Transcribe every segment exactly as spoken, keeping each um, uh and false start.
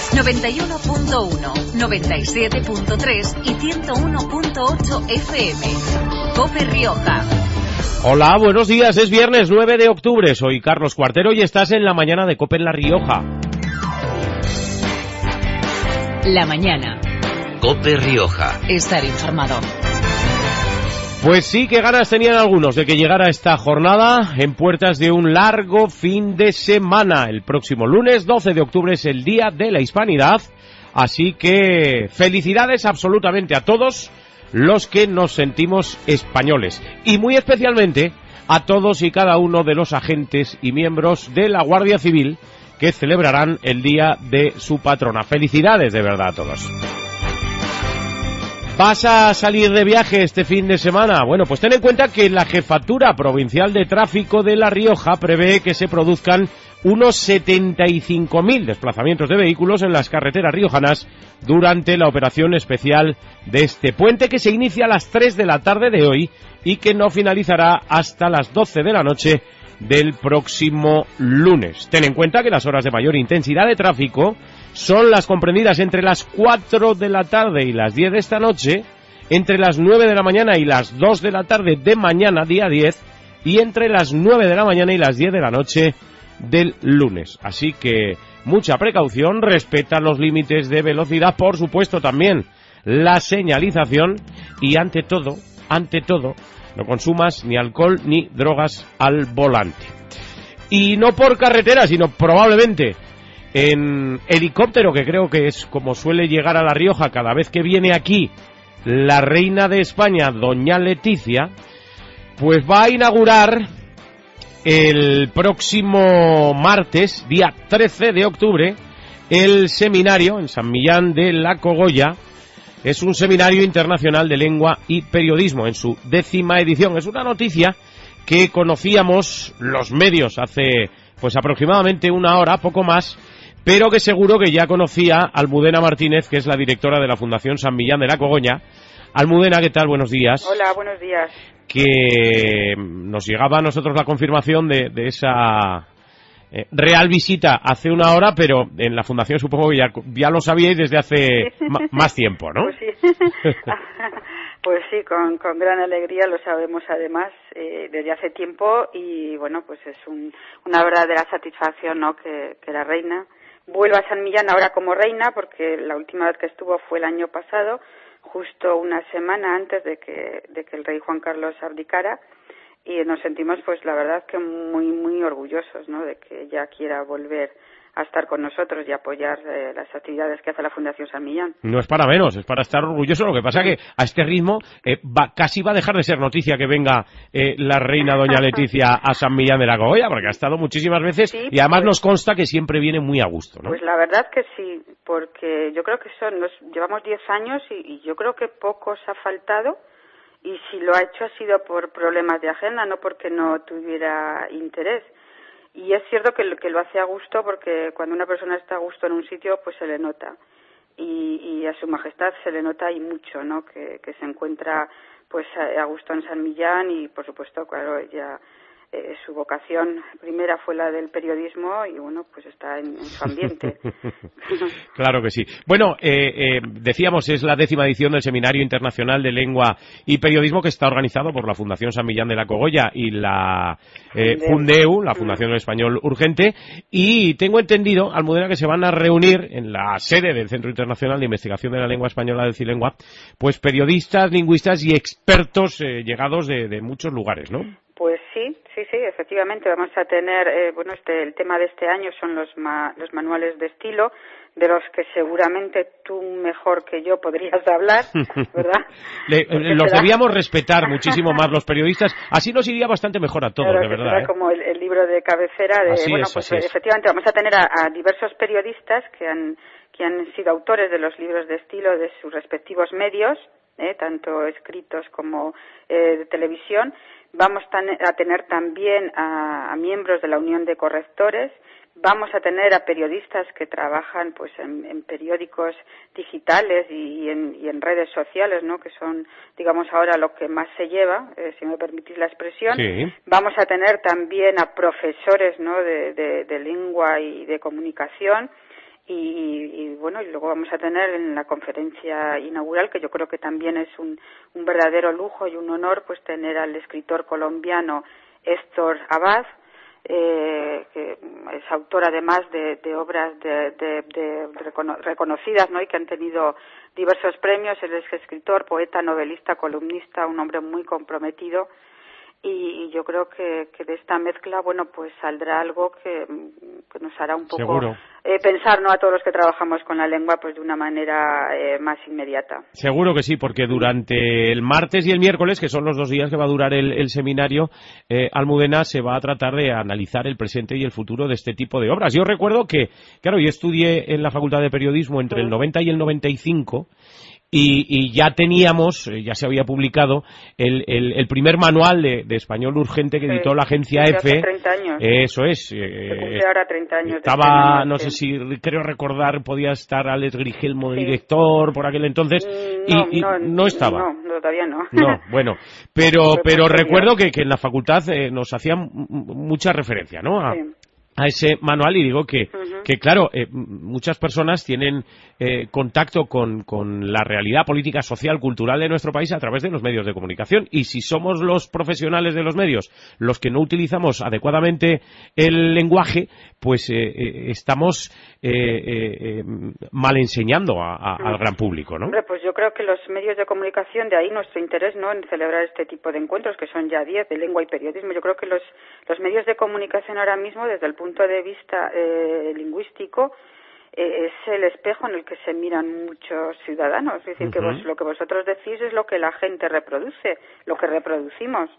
noventa y uno punto uno, noventa y siete punto tres y ciento uno punto ocho F M. COPE Rioja. Hola, buenos días. Es viernes nueve de octubre. Soy Carlos Cuartero y estás en la mañana de COPE en La Rioja. La mañana. COPE Rioja. Estar informado. Pues sí, qué ganas tenían algunos de que llegara esta jornada en puertas de un largo fin de semana. El próximo lunes doce de octubre es el Día de la Hispanidad, así que felicidades absolutamente a todos los que nos sentimos españoles y muy especialmente a todos y cada uno de los agentes y miembros de la Guardia Civil que celebrarán el día de su patrona. Felicidades de verdad a todos. ¿Vas a salir de viaje este fin de semana? Bueno, pues ten en cuenta que la Jefatura Provincial de Tráfico de La Rioja prevé que se produzcan unos setenta y cinco mil desplazamientos de vehículos en las carreteras riojanas durante la operación especial de este puente, que se inicia a las tres de la tarde de hoy y que no finalizará hasta las doce de la noche del próximo lunes. Ten en cuenta que las horas de mayor intensidad de tráfico son las comprendidas entre las cuatro de la tarde y las diez de esta noche, entre las nueve de la mañana y las dos de la tarde de mañana, día diez, y entre las nueve de la mañana y las diez de la noche del lunes. Así que mucha precaución, respeta los límites de velocidad, por supuesto también la señalización y ante todo, ante todo, no consumas ni alcohol ni drogas al volante. Y no por carretera, sino probablemente en helicóptero, que creo que es como suele llegar a La Rioja cada vez que viene aquí la reina de España, doña Leticia, pues va a inaugurar el próximo martes, día trece de octubre, el seminario en San Millán de la Cogolla. Es un seminario internacional de lengua y periodismo en su décima edición. Es una noticia que conocíamos los medios hace pues aproximadamente una hora, poco más, pero que seguro que ya conocía Almudena Martínez, que es la directora de la Fundación San Millán de la Cogolla. Almudena, ¿qué tal? Buenos días. Hola, buenos días. Que nos llegaba a nosotros la confirmación de, de esa eh, real visita hace una hora, pero en la Fundación supongo que ya, ya lo sabíais desde hace ma- más tiempo, ¿no? Pues sí, pues sí, con, con gran alegría lo sabemos además eh, desde hace tiempo y bueno, pues es un, una verdadera satisfacción, ¿no?, que, que la reina vuelva a San Millán ahora como reina, porque la última vez que estuvo fue el año pasado, justo una semana antes de que, de que el rey Juan Carlos abdicara, y nos sentimos pues la verdad que muy muy orgullosos, ¿no?, de que ella quiera volver a estar con nosotros y apoyar eh, las actividades que hace la Fundación San Millán. No es para menos, es para estar orgulloso. Lo que pasa que a este ritmo eh, va, casi va a dejar de ser noticia que venga eh, la reina doña Leticia a San Millán de la Cogolla, porque ha estado muchísimas veces sí, y además pues, nos consta que siempre viene muy a gusto, ¿no? Pues la verdad que sí, porque yo creo que son, nos llevamos diez años y, y yo creo que poco os ha faltado, y si lo ha hecho ha sido por problemas de agenda, no porque no tuviera interés. Y es cierto que lo, que lo hace a gusto, porque cuando una persona está a gusto en un sitio, pues se le nota. Y, y a su majestad se le nota y mucho, ¿no?, que, que se encuentra pues a, a gusto en San Millán y, por supuesto, claro, ella... Eh, su vocación primera fue la del periodismo y bueno, pues está en, en su ambiente. Claro que sí. Bueno, eh, eh, decíamos, es la décima edición del Seminario Internacional de Lengua y Periodismo, que está organizado por la Fundación San Millán de la Cogolla y la eh, Fundeu, la Fundación del Español Urgente, y tengo entendido, Almudena, que se van a reunir en la sede del Centro Internacional de Investigación de la Lengua Española del Cilengua, pues periodistas, lingüistas y expertos eh, llegados de, de muchos lugares, ¿no? Pues sí, sí, sí, efectivamente vamos a tener, eh, bueno, este, el tema de este año son los, ma, los manuales de estilo, de los que seguramente tú mejor que yo podrías hablar, ¿verdad? Le, los debíamos respetar muchísimo más los periodistas, así nos iría bastante mejor a todos, claro, de verdad. Será ¿eh? Como el, el libro de cabecera de, así bueno, es, pues así efectivamente es. vamos a tener a, a diversos periodistas que han, que han sido autores de los libros de estilo de sus respectivos medios, eh, tanto escritos como eh, de televisión. Vamos a tener también a, a miembros de la Unión de Correctores, vamos a tener a periodistas que trabajan pues en, en periódicos digitales y, y, en, y en redes sociales, ¿no?, que son, digamos, ahora lo que más se lleva, eh, si me permitís la expresión. Sí. Vamos a tener también a profesores, ¿no?, de, de, de lengua y de comunicación. Y, y bueno, y luego vamos a tener en la conferencia inaugural, que yo creo que también es un, un verdadero lujo y un honor, pues tener al escritor colombiano Héctor Abad, eh, que es autor además de, de obras de, de, de recono- reconocidas, ¿no? Y que han tenido diversos premios. Él es escritor, poeta, novelista, columnista, un hombre muy comprometido. Y, y yo creo que, que de esta mezcla, bueno, pues saldrá algo que, que nos hará un poco eh, pensar, ¿no?, a todos los que trabajamos con la lengua, pues de una manera eh, más inmediata. Seguro que sí, porque durante el martes y el miércoles, que son los dos días que va a durar el, el seminario, eh, Almudena, se va a tratar de analizar el presente y el futuro de este tipo de obras. Yo recuerdo que, claro, yo estudié en la Facultad de Periodismo entre el noventa y el noventa y cinco, Y, y ya teníamos, ya se había publicado el, el, el primer manual de, de español urgente que sí, editó la agencia sí, EFE. Hace treinta años. Eso es. Se Eh, cumple ahora treinta años. Estaba, de no sé si, creo recordar, podía estar Alex Grigelmo de sí. director por aquel entonces. No, y, y no, no estaba. No, no, todavía no. No, bueno, pero, pero recuerdo que, que en la facultad eh, nos hacían mucha referencia, ¿no? A, sí. a ese manual, y digo que, uh-huh. que claro, eh, muchas personas tienen eh, contacto con, con la realidad política, social, cultural de nuestro país a través de los medios de comunicación, y si somos los profesionales de los medios los que no utilizamos adecuadamente el lenguaje, pues eh, eh, estamos eh, eh, mal enseñando a, a, al gran público, ¿no? Hombre, pues yo creo que los medios de comunicación, de ahí nuestro interés, ¿no?, en celebrar este tipo de encuentros, que son ya diez, de lengua y periodismo. Yo creo que los, los medios de comunicación ahora mismo, desde el punto de vista eh, lingüístico, eh, es el espejo en el que se miran muchos ciudadanos. Es decir, uh-huh. que vos, lo que vosotros decís es lo que la gente reproduce, lo que reproducimos.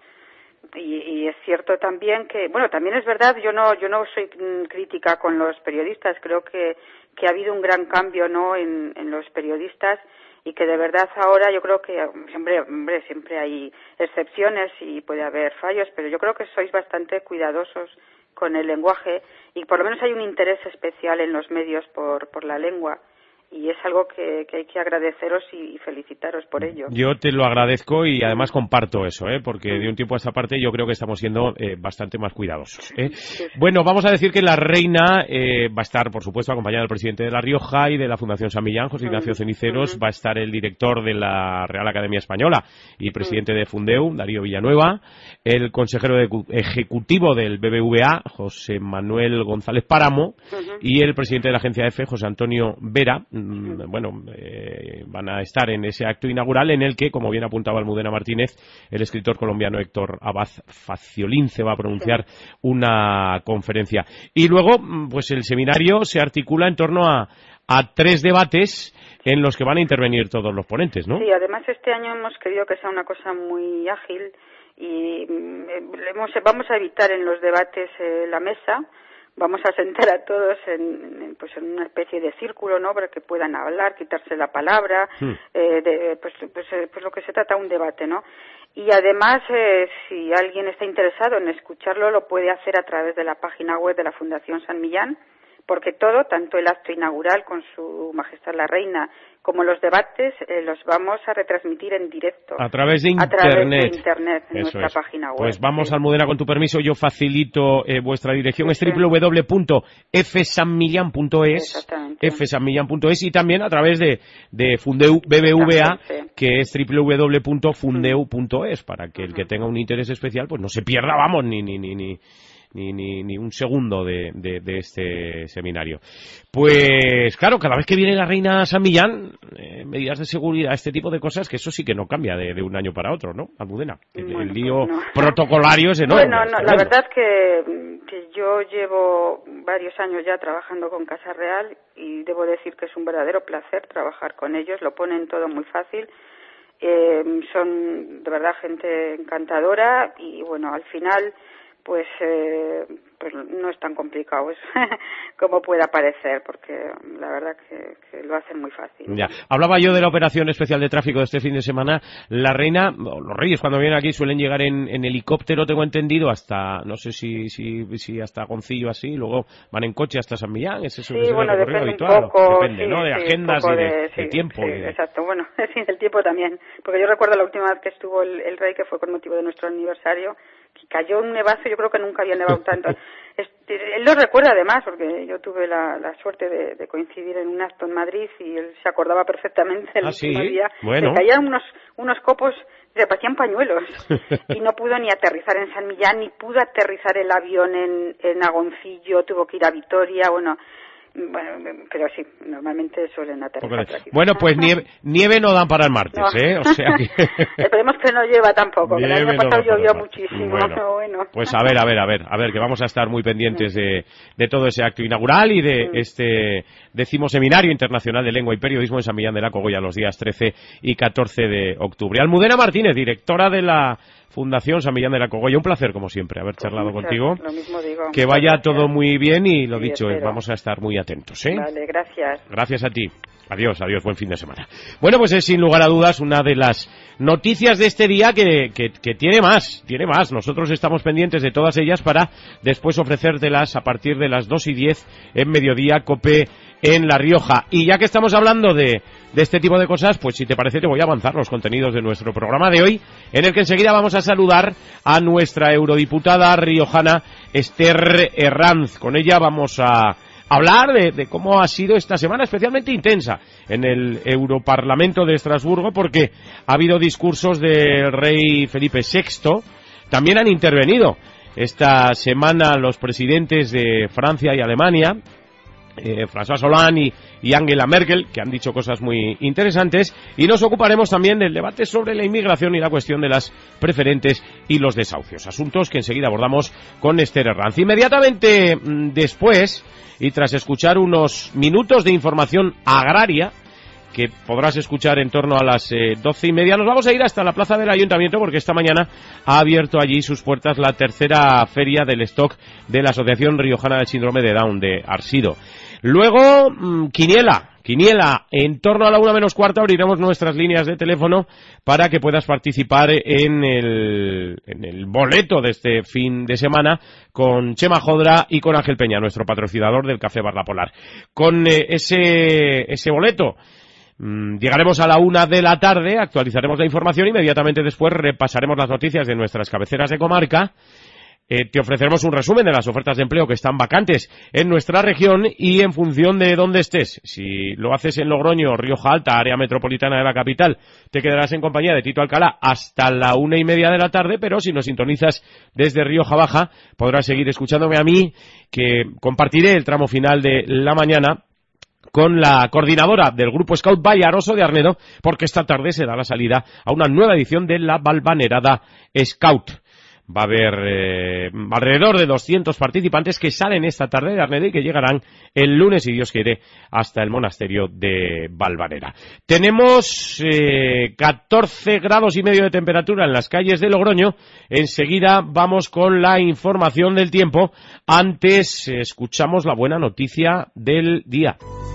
Y, y es cierto también que, bueno, también es verdad, yo no yo no soy crítica con los periodistas, creo que, que ha habido un gran cambio, ¿no?, en, en los periodistas, y que de verdad ahora yo creo que, hombre, hombre, siempre hay excepciones y puede haber fallos, pero yo creo que sois bastante cuidadosos con el lenguaje, y por lo menos hay un interés especial en los medios por, por la lengua. Y es algo que, que hay que agradeceros y, y felicitaros por ello. Yo te lo agradezco y además comparto eso, ¿eh? Porque de un tiempo a esta parte yo creo que estamos siendo eh, bastante más cuidadosos, ¿eh? Sí, sí. Bueno, vamos a decir que la reina eh, va a estar, por supuesto, acompañada del presidente de La Rioja y de la Fundación San Millán, José Ignacio Ceniceros. Uh-huh. Va a estar el director de la Real Academia Española y presidente uh-huh. de Fundeu, Darío Villanueva, el consejero de, ejecutivo del B B V A, José Manuel González Páramo, uh-huh. y el presidente de la agencia EFE, José Antonio Vera. Bueno, eh, van a estar en ese acto inaugural en el que, como bien apuntaba Almudena Martínez, el escritor colombiano Héctor Abad Faciolín se va a pronunciar sí. una conferencia. Y luego, pues el seminario se articula en torno a, a tres debates en los que van a intervenir todos los ponentes, ¿no? Sí, además este año hemos querido que sea una cosa muy ágil y hemos, vamos a evitar en los debates eh, la mesa. Vamos a sentar a todos en, en, pues en una especie de círculo, ¿no?, para que puedan hablar, quitarse la palabra, sí. eh, de, pues, pues, pues lo que se trata un debate, ¿no? Y además, eh, si alguien está interesado en escucharlo, lo puede hacer a través de la página web de la Fundación San Millán, porque todo, tanto el acto inaugural con Su Majestad la Reina como los debates, eh, los vamos a retransmitir en directo. A través de Internet. A través de Internet, en Eso nuestra es. página web. Pues vamos, sí. Almudena, con tu permiso, yo facilito eh, vuestra dirección. Sí, es doble u doble u doble u punto f san millán punto es. Exactamente. f san millán punto es, y también a través de, de Fundeu B B V A, sí. que es doble u doble u doble u punto fundeu punto es, para que el que tenga un interés especial pues no se pierda, vamos, ni ni ni ni Ni, ni, ni un segundo de, de, de este seminario. Pues claro, cada vez que viene la reina a San Millán, eh, medidas de seguridad, este tipo de cosas, que eso sí que no cambia de, de un año para otro, ¿no, Almudena? El, bueno, el lío pues no. protocolario es enorme. Bueno, no, la verdad que, que yo llevo varios años ya trabajando con Casa Real y debo decir que es un verdadero placer trabajar con ellos, lo ponen todo muy fácil. Eh, son de verdad gente encantadora y bueno, al final pues, eh, pues no es tan complicado es como pueda parecer, porque la verdad que, que lo hacen muy fácil. Ya. Hablaba yo de la operación especial de tráfico de este fin de semana. La reina, o los reyes cuando vienen aquí suelen llegar en, en helicóptero, tengo entendido, hasta, no sé si si, si hasta Goncillo así, luego van en coche hasta San Millán, ese es, sí, es bueno, el recorrido habitual. Un poco, depende, sí, ¿no? De sí, agendas y de, de, sí, de tiempo. Sí, y de... exacto, bueno, sí, del tiempo también, porque yo recuerdo la última vez que estuvo el, el rey, que fue con motivo de nuestro aniversario, que cayó un nevazo, yo creo que nunca había nevado tanto Él lo recuerda además, porque yo tuve la, la suerte de, de coincidir en un acto en Madrid y él se acordaba perfectamente el ah, último ¿sí? día. Bueno. Le caían unos, unos copos, le parecían pañuelos. Y no pudo ni aterrizar en San Millán, ni pudo aterrizar el avión en, en Agoncillo, tuvo que ir a Vitoria, bueno... Bueno, pero sí, normalmente suelen aterrizar. Bueno, pues nieve, nieve no dan para el martes, no. ¿eh? O sea que... Esperemos que no llueva tampoco, que el año pasado no llovió muchísimo. Bueno, bueno, pues a ver, a ver, a ver, a ver, que vamos a estar muy pendientes de, de todo ese acto inaugural y de este décimo Seminario Internacional de Lengua y Periodismo en San Millán de la Cogolla los días trece y catorce de octubre. Almudena Martínez, directora de la Fundación San Millán de la Cogolla, un placer como siempre haber charlado pues contigo. Lo mismo digo. Que vaya gracias. Todo muy bien y lo sí, dicho, espero. Vamos a estar muy atentos, ¿eh? Vale, gracias. Gracias a ti. Adiós, adiós, buen fin de semana. Bueno, pues es sin lugar a dudas una de las noticias de este día que, que, que tiene más, tiene más. Nosotros estamos pendientes de todas ellas para después ofrecértelas a partir de las dos y diez en Mediodía COPE en La Rioja. Y ya que estamos hablando de, de este tipo de cosas, pues si te parece te voy a avanzar los contenidos de nuestro programa de hoy, en el que enseguida vamos a saludar a nuestra eurodiputada riojana Esther Herranz. Con ella vamos a hablar de, de cómo ha sido esta semana especialmente intensa en el Europarlamento de Estrasburgo, porque ha habido discursos del rey Felipe sexto. También han intervenido esta semana los presidentes de Francia y Alemania, eh, François Hollande y, y Angela Merkel, que han dicho cosas muy interesantes, y nos ocuparemos también del debate sobre la inmigración y la cuestión de las preferentes y los desahucios, asuntos que enseguida abordamos con Esther Herranz. Inmediatamente mmm, después, y tras escuchar unos minutos de información agraria, que podrás escuchar en torno a las eh, doce y media, nos vamos a ir hasta la plaza del Ayuntamiento, porque esta mañana ha abierto allí sus puertas la tercera feria del stock de la Asociación Riojana del Síndrome de Down, de Arsido. Luego, mmm, Quiniela. Quiniela, en torno a la una menos cuarto abriremos nuestras líneas de teléfono para que puedas participar en el, en el boleto de este fin de semana con Chema Jodra y con Ángel Peña, nuestro patrocinador del Café Bar La Polar. Con eh, ese, ese boleto mmm, llegaremos a la una de la tarde, actualizaremos la información, inmediatamente después repasaremos las noticias de nuestras cabeceras de comarca. Eh, te ofreceremos un resumen de las ofertas de empleo que están vacantes en nuestra región y en función de dónde estés. Si lo haces en Logroño, Rioja Alta, área metropolitana de la capital, te quedarás en compañía de Tito Alcalá hasta la una y media de la tarde, pero si nos sintonizas desde Rioja Baja, podrás seguir escuchándome a mí, que compartiré el tramo final de la mañana con la coordinadora del Grupo Scout Vallaroso de Arnedo, porque esta tarde se da la salida a una nueva edición de la Valvanerada Scout. Va a haber eh, alrededor de doscientos participantes que salen esta tarde de Arnedo y que llegarán el lunes, si Dios quiere, hasta el monasterio de Valvanera. Tenemos eh, catorce grados y medio de temperatura en las calles de Logroño. Enseguida vamos con la información del tiempo. Antes eh, escuchamos la buena noticia del día.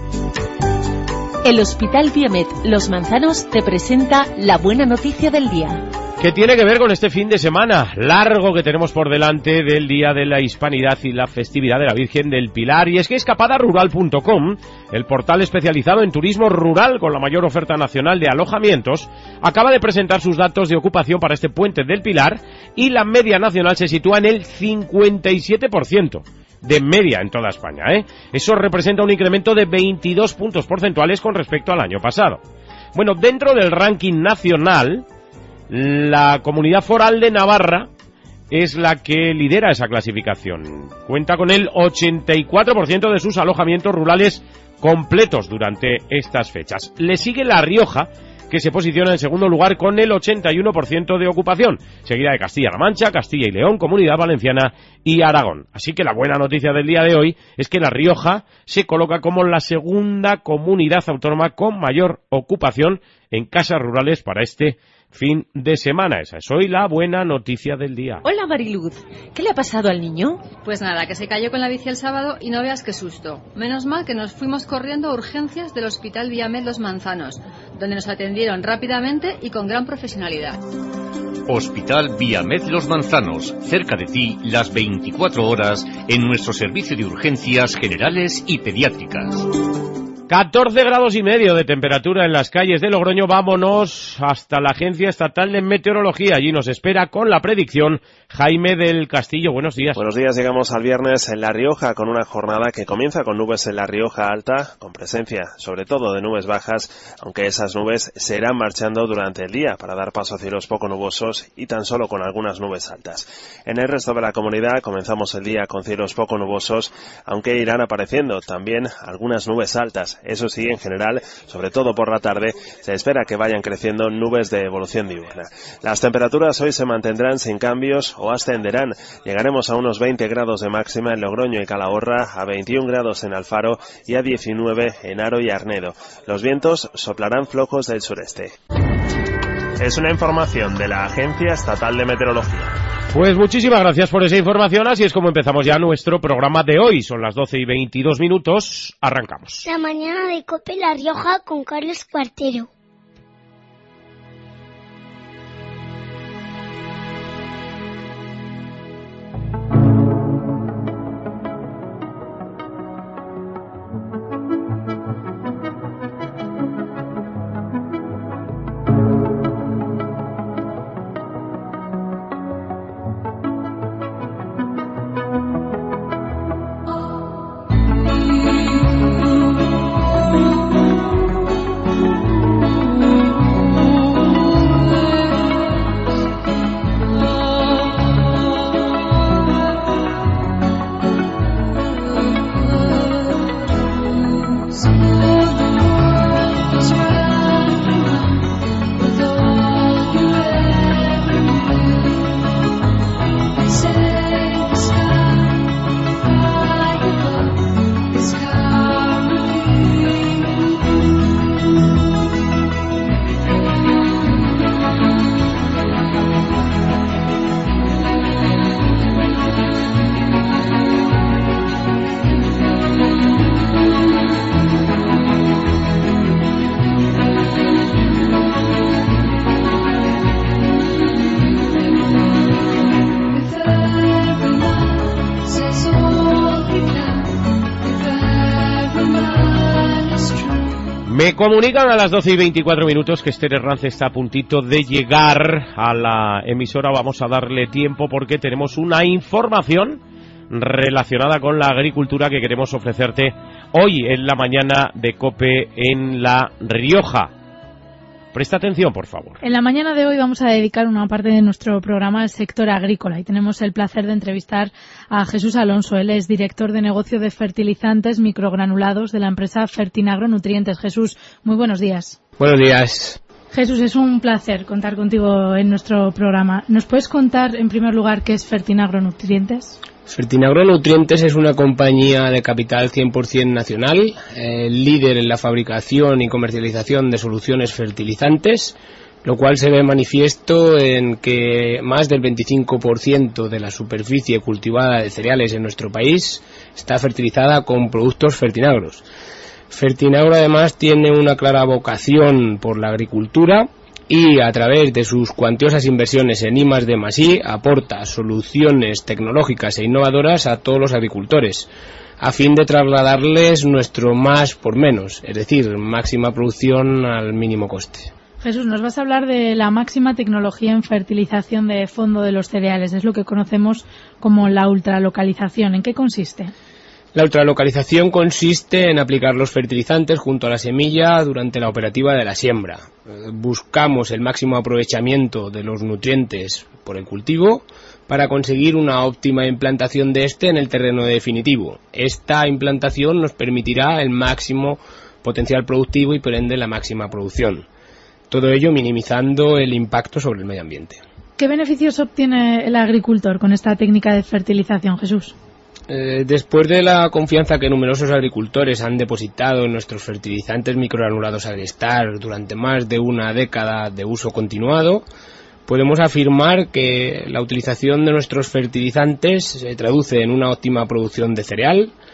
El Hospital Viamed Los Manzanos te presenta la buena noticia del día. ¿Qué tiene que ver con este fin de semana largo que tenemos por delante del Día de la Hispanidad y la festividad de la Virgen del Pilar? Y es que escapada rural punto com, el portal especializado en turismo rural con la mayor oferta nacional de alojamientos, acaba de presentar sus datos de ocupación para este Puente del Pilar y la media nacional se sitúa en el cincuenta y siete por ciento. De media en toda España, ¿eh? Eso representa un incremento de veintidós puntos porcentuales con respecto al año pasado. Bueno, dentro del ranking nacional, la Comunidad Foral de Navarra es la que lidera esa clasificación. Cuenta con el ochenta y cuatro por ciento de sus alojamientos rurales completos durante estas fechas. Le sigue La Rioja, que se posiciona en segundo lugar con el ochenta y uno por ciento de ocupación, seguida de Castilla-La Mancha, Castilla y León, Comunidad Valenciana y Aragón. Así que la buena noticia del día de hoy es que La Rioja se coloca como la segunda comunidad autónoma con mayor ocupación en casas rurales para este fin de semana. Esa es hoy la buena noticia del día. Hola Mariluz, ¿qué le ha pasado al niño? Pues nada, que se cayó con la bici el sábado y no veas qué susto. Menos mal que nos fuimos corriendo a urgencias del Hospital Viamed Los Manzanos, donde nos atendieron rápidamente y con gran profesionalidad. Hospital Viamed Los Manzanos, cerca de ti las veinticuatro horas en nuestro servicio de urgencias generales y pediátricas. catorce grados y medio de temperatura en las calles de Logroño. Vámonos hasta la Agencia Estatal de Meteorología. Allí nos espera con la predicción Jaime del Castillo. Buenos días. Buenos días. Llegamos al viernes en La Rioja con una jornada que comienza con nubes en La Rioja Alta, con presencia sobre todo de nubes bajas, aunque esas nubes se irán marchando durante el día para dar paso a cielos poco nubosos y tan solo con algunas nubes altas. En el resto de la comunidad comenzamos el día con cielos poco nubosos, aunque irán apareciendo también algunas nubes altas. Eso sí, en general, sobre todo por la tarde, se espera que vayan creciendo nubes de evolución diurna. Las temperaturas hoy se mantendrán sin cambios o ascenderán. Llegaremos a unos veinte grados de máxima en Logroño y Calahorra, a veintiún grados en Alfaro y a diecinueve en Haro y Arnedo. Los vientos soplarán flojos del sureste. Es una información de la Agencia Estatal de Meteorología. Pues muchísimas gracias por esa información. Así es como empezamos ya nuestro programa de hoy. Son las doce y veintidós minutos. Arrancamos. La mañana de COPE La Rioja con Carlos Cuartero. Me comunican a las doce y veinticuatro minutos que Esther Herranz está a puntito de llegar a la emisora. Vamos a darle tiempo porque tenemos una información relacionada con la agricultura que queremos ofrecerte hoy en la mañana de COPE en La Rioja. Presta atención, por favor. En la mañana de hoy vamos a dedicar una parte de nuestro programa al sector agrícola y tenemos el placer de entrevistar a Jesús Alonso. Él es director de negocio de fertilizantes microgranulados de la empresa Fertinagro Nutrientes. Jesús, muy buenos días. Buenos días. Jesús, es un placer contar contigo en nuestro programa. ¿Nos puedes contar, en primer lugar, qué es Fertinagro Nutrientes? Fertinagro Nutrientes es una compañía de capital cien por ciento nacional, eh, líder en la fabricación y comercialización de soluciones fertilizantes, lo cual se ve manifiesto en que más del veinticinco por ciento de la superficie cultivada de cereales en nuestro país está fertilizada con productos Fertinagros. Fertinagro además tiene una clara vocación por la agricultura y a través de sus cuantiosas inversiones en I más D más I aporta soluciones tecnológicas e innovadoras a todos los agricultores a fin de trasladarles nuestro más por menos, es decir, máxima producción al mínimo coste. Jesús, nos vas a hablar de la máxima tecnología en fertilización de fondo de los cereales, es lo que conocemos como la ultralocalización. ¿En qué consiste? La ultralocalización consiste en aplicar los fertilizantes junto a la semilla durante la operativa de la siembra. Buscamos el máximo aprovechamiento de los nutrientes por el cultivo para conseguir una óptima implantación de este en el terreno definitivo. Esta implantación nos permitirá el máximo potencial productivo y por ende la máxima producción. Todo ello minimizando el impacto sobre el medio ambiente. ¿Qué beneficios obtiene el agricultor con esta técnica de fertilización, Jesús? Eh, después de la confianza que numerosos agricultores han depositado en nuestros fertilizantes microgranulados Agristar durante más de una década de uso continuado, podemos afirmar que la utilización de nuestros fertilizantes se traduce en una óptima producción de cereal,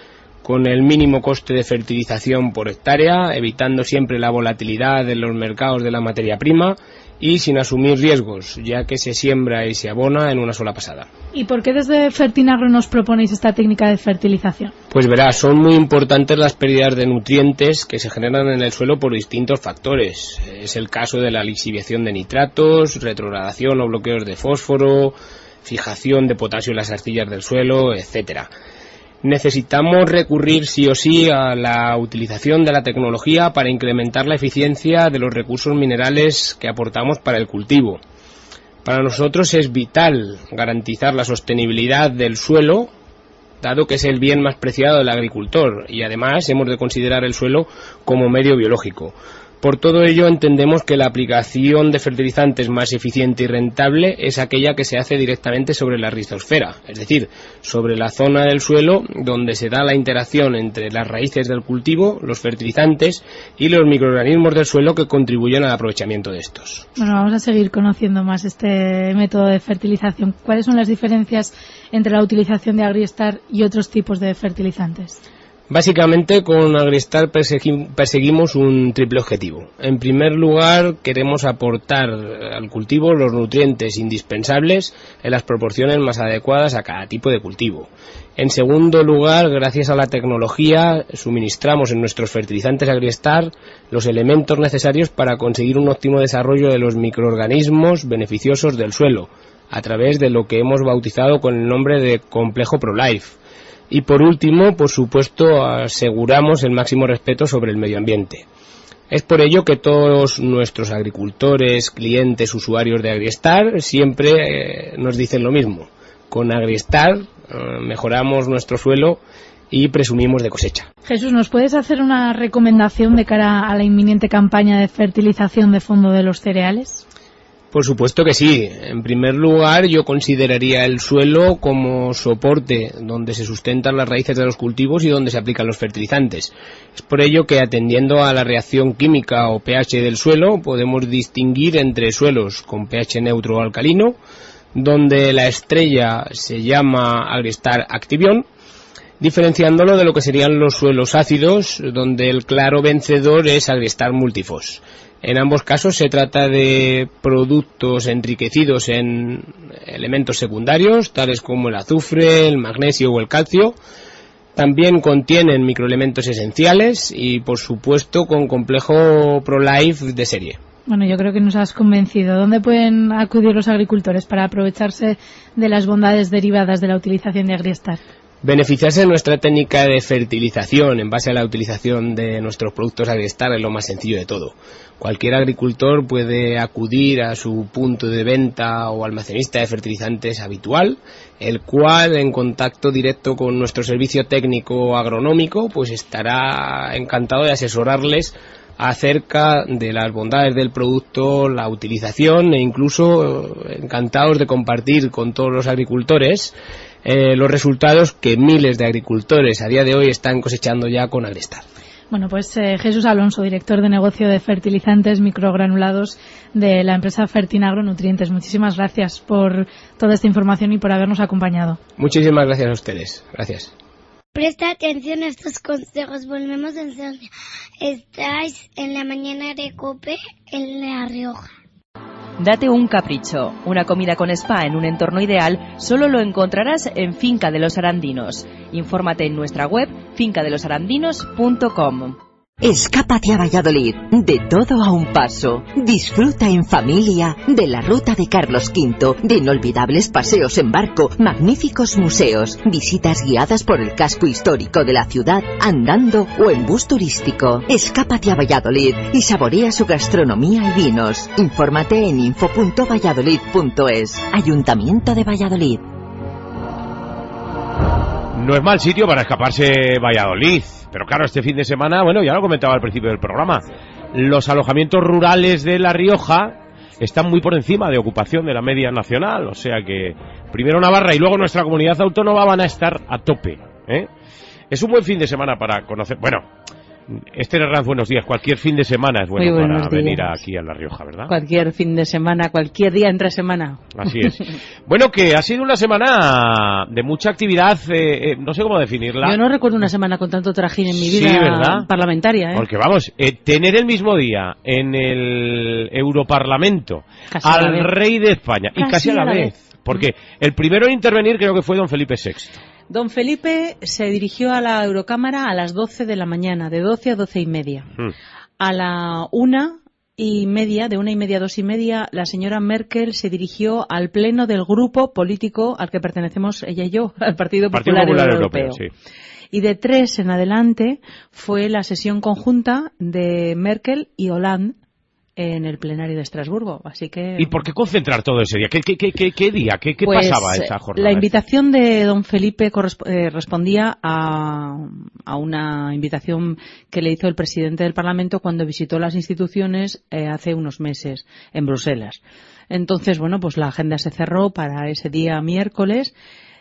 con el mínimo coste de fertilización por hectárea, evitando siempre la volatilidad en los mercados de la materia prima y sin asumir riesgos, ya que se siembra y se abona en una sola pasada. ¿Y por qué desde Fertinagro nos proponéis esta técnica de fertilización? Pues verás, son muy importantes las pérdidas de nutrientes que se generan en el suelo por distintos factores. Es el caso de la lixiviación de nitratos, retrogradación o bloqueos de fósforo, fijación de potasio en las arcillas del suelo, etcétera. Necesitamos recurrir sí o sí a la utilización de la tecnología para incrementar la eficiencia de los recursos minerales que aportamos para el cultivo. Para nosotros es vital garantizar la sostenibilidad del suelo, dado que es el bien más preciado del agricultor, y además hemos de considerar el suelo como medio biológico. Por todo ello entendemos que la aplicación de fertilizantes más eficiente y rentable es aquella que se hace directamente sobre la rizosfera, es decir, sobre la zona del suelo donde se da la interacción entre las raíces del cultivo, los fertilizantes y los microorganismos del suelo que contribuyen al aprovechamiento de estos. Bueno, vamos a seguir conociendo más este método de fertilización. ¿Cuáles son las diferencias entre la utilización de Agriestar y otros tipos de fertilizantes? Básicamente con Agriestar perseguimos un triple objetivo. En primer lugar, queremos aportar al cultivo los nutrientes indispensables en las proporciones más adecuadas a cada tipo de cultivo. En segundo lugar, gracias a la tecnología, suministramos en nuestros fertilizantes Agriestar los elementos necesarios para conseguir un óptimo desarrollo de los microorganismos beneficiosos del suelo, a través de lo que hemos bautizado con el nombre de Complejo ProLife. Y por último, por supuesto, aseguramos el máximo respeto sobre el medio ambiente. Es por ello que todos nuestros agricultores, clientes, usuarios de Agriestar siempre eh, nos dicen lo mismo. Con Agriestar eh, mejoramos nuestro suelo y presumimos de cosecha. Jesús, ¿nos puedes hacer una recomendación de cara a la inminente campaña de fertilización de fondo de los cereales? Por supuesto que sí. En primer lugar, yo consideraría el suelo como soporte donde se sustentan las raíces de los cultivos y donde se aplican los fertilizantes. Es por ello que, atendiendo a la reacción química o pH del suelo, podemos distinguir entre suelos con pH neutro o alcalino, donde la estrella se llama Agriestar Activion, diferenciándolo de lo que serían los suelos ácidos, donde el claro vencedor es Agriestar Multifos. En ambos casos se trata de productos enriquecidos en elementos secundarios, tales como el azufre, el magnesio o el calcio. También contienen microelementos esenciales y, por supuesto, con complejo ProLife de serie. Bueno, yo creo que nos has convencido. ¿Dónde pueden acudir los agricultores para aprovecharse de las bondades derivadas de la utilización de Agriestar? Beneficiarse de nuestra técnica de fertilización en base a la utilización de nuestros productos Agriestar es lo más sencillo de todo. Cualquier agricultor puede acudir a su punto de venta o almacenista de fertilizantes habitual, el cual, en contacto directo con nuestro servicio técnico agronómico, pues estará encantado de asesorarles acerca de las bondades del producto, la utilización e incluso encantados de compartir con todos los agricultores eh, los resultados que miles de agricultores a día de hoy están cosechando ya con Agriestar. Bueno, pues eh, Jesús Alonso, director de negocio de fertilizantes microgranulados de la empresa Fertinagro Nutrientes. Muchísimas gracias por toda esta información y por habernos acompañado. Muchísimas gracias a ustedes. Gracias. Presta atención a estos consejos. Volvemos enseguida. Estáis en la mañana de COPE en La Rioja. Date un capricho. Una comida con spa en un entorno ideal solo lo encontrarás en Finca de los Arandinos. Infórmate en nuestra web finca de los arandinos punto com. Escápate a Valladolid, de todo a un paso. Disfruta en familia de la ruta de Carlos quinto, de inolvidables paseos en barco, magníficos museos, visitas guiadas por el casco histórico de la ciudad, andando o en bus turístico. Escápate a Valladolid y saborea su gastronomía y vinos. Infórmate en info punto valladolid punto es. Ayuntamiento de Valladolid. No es mal sitio para escaparse Valladolid. Pero claro, este fin de semana, bueno, ya lo comentaba al principio del programa, los alojamientos rurales de La Rioja están muy por encima de ocupación de la media nacional, o sea que primero Navarra y luego nuestra comunidad autónoma van a estar a tope, ¿eh? Es un buen fin de semana para conocer, bueno, Esther Herranz, buenos días. Cualquier fin de semana es bueno para días. venir aquí a La Rioja, ¿verdad? Cualquier fin de semana, cualquier día entre semana. Así es. Bueno, que ha sido una semana de mucha actividad, eh, eh, no sé cómo definirla. Yo no recuerdo una semana con tanto trajín en mi vida sí, ¿verdad? parlamentaria. ¿eh? Porque vamos, eh, tener el mismo día en el Europarlamento casi al rey de España casi y casi a la, a la vez. vez. Porque el primero en intervenir creo que fue don Felipe sexto. Don Felipe se dirigió a la Eurocámara a las doce de la mañana, de doce a doce y media. Hmm. A la una y media, de una y media a dos y media, la señora Merkel se dirigió al pleno del grupo político al que pertenecemos ella y yo, al Partido Popular, Partido Popular Europeo. Europeo sí. Y de tres en adelante fue la sesión conjunta de Merkel y Hollande en el plenario de Estrasburgo, así que... ¿Y por qué concentrar todo ese día? ¿Qué, qué, qué, qué, qué día? ¿Qué, qué pues, pasaba esa jornada? La invitación de don Felipe eh, respondía a, a una invitación que le hizo el presidente del Parlamento cuando visitó las instituciones eh, hace unos meses en Bruselas. Entonces, bueno, pues la agenda se cerró para ese día miércoles.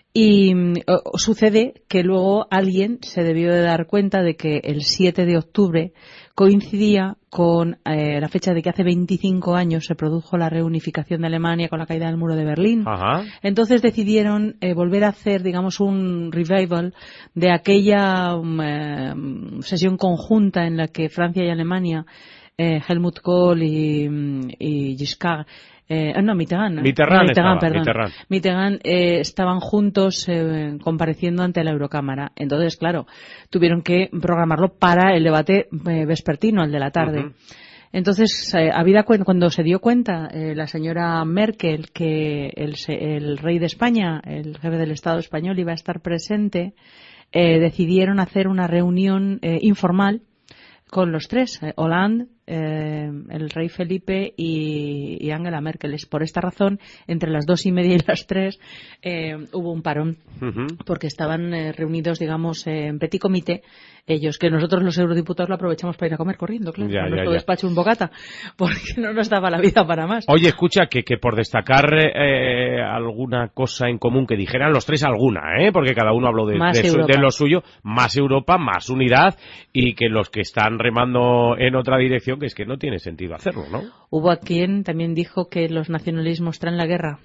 Y uh, sucede que luego alguien se debió de dar cuenta de que el siete de octubre coincidía con eh, la fecha de que hace veinticinco años se produjo la reunificación de Alemania con la caída del muro de Berlín. Ajá. Entonces decidieron eh, volver a hacer, digamos, un revival de aquella um, eh, sesión conjunta en la que Francia y Alemania, eh, Helmut Kohl y, y Giscard, Eh, no, Mitterrand. Mitterrand, Mitterrand, estaba, perdón. Mitterrand. Mitterrand eh, estaban juntos eh, compareciendo ante la Eurocámara. Entonces, claro, tuvieron que programarlo para el debate eh, vespertino, el de la tarde. Uh-huh. Entonces, eh, habida cu- cuando se dio cuenta eh, la señora Merkel que el, el rey de España, el jefe del Estado español, iba a estar presente, eh, decidieron hacer una reunión eh, informal con los tres, eh, Hollande, eh, el rey Felipe y, y Angela Merkel. Por esta razón, entre las dos y media y las tres eh, hubo un parón, uh-huh. porque estaban eh, reunidos, digamos, eh, en petit comité, ellos, que nosotros los eurodiputados lo aprovechamos para ir a comer corriendo, claro, ya, a ya, nuestro ya. despacho un bocata, porque no nos daba la vida para más. Oye, escucha, que, que por destacar eh, alguna cosa en común, que dijeran los tres alguna, ¿eh? Porque cada uno habló de, de, su, de lo suyo, más Europa, más unidad, y que los que están remando en otra dirección, que es que no tiene sentido hacerlo, ¿no? Hubo a quien también dijo que los nacionalismos traen la guerra.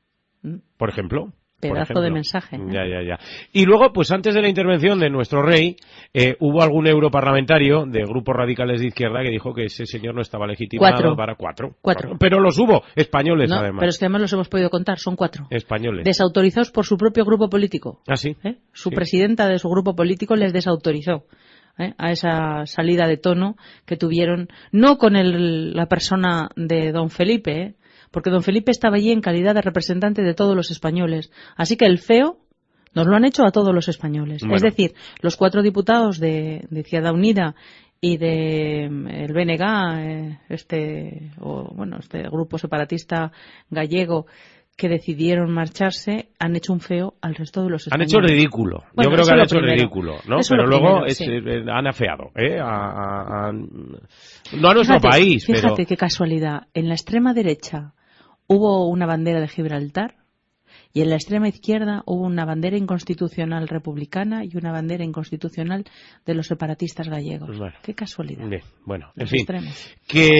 Por ejemplo. Pedazo de mensaje. ¿eh? Ya, ya, ya. Y luego, pues antes de la intervención de nuestro rey, eh, hubo algún europarlamentario de grupos radicales de izquierda que dijo que ese señor no estaba legitimado cuatro. para cuatro. Cuatro. cuatro. Pero los hubo, españoles no, además. Pero es que además los hemos podido contar, son cuatro. Españoles. Desautorizados por su propio grupo político. Ah, sí. ¿Eh? Su sí. presidenta de su grupo político les desautorizó. ¿eh? A esa salida de tono que tuvieron, no con el, la persona de don Felipe, ¿eh? porque don Felipe estaba allí en calidad de representante de todos los españoles. Así que el feo nos lo han hecho a todos los españoles. Bueno. Es decir, los cuatro diputados de, de Izquierda Unida y de el B N G, eh, este, o, bueno, este grupo separatista gallego, que decidieron marcharse, han hecho un feo al resto de los españoles. Han hecho ridículo. Bueno, yo creo que han hecho primero. ridículo, ¿no? Eso pero luego primero, es, sí. eh, han afeado, ¿eh? A, a, a, no a nuestro fíjate, país, fíjate pero... qué casualidad. En la extrema derecha hubo una bandera de Gibraltar y en la extrema izquierda hubo una bandera inconstitucional republicana y una bandera inconstitucional de los separatistas gallegos. Bueno, qué casualidad. Bien, bueno, en los fin, extremos.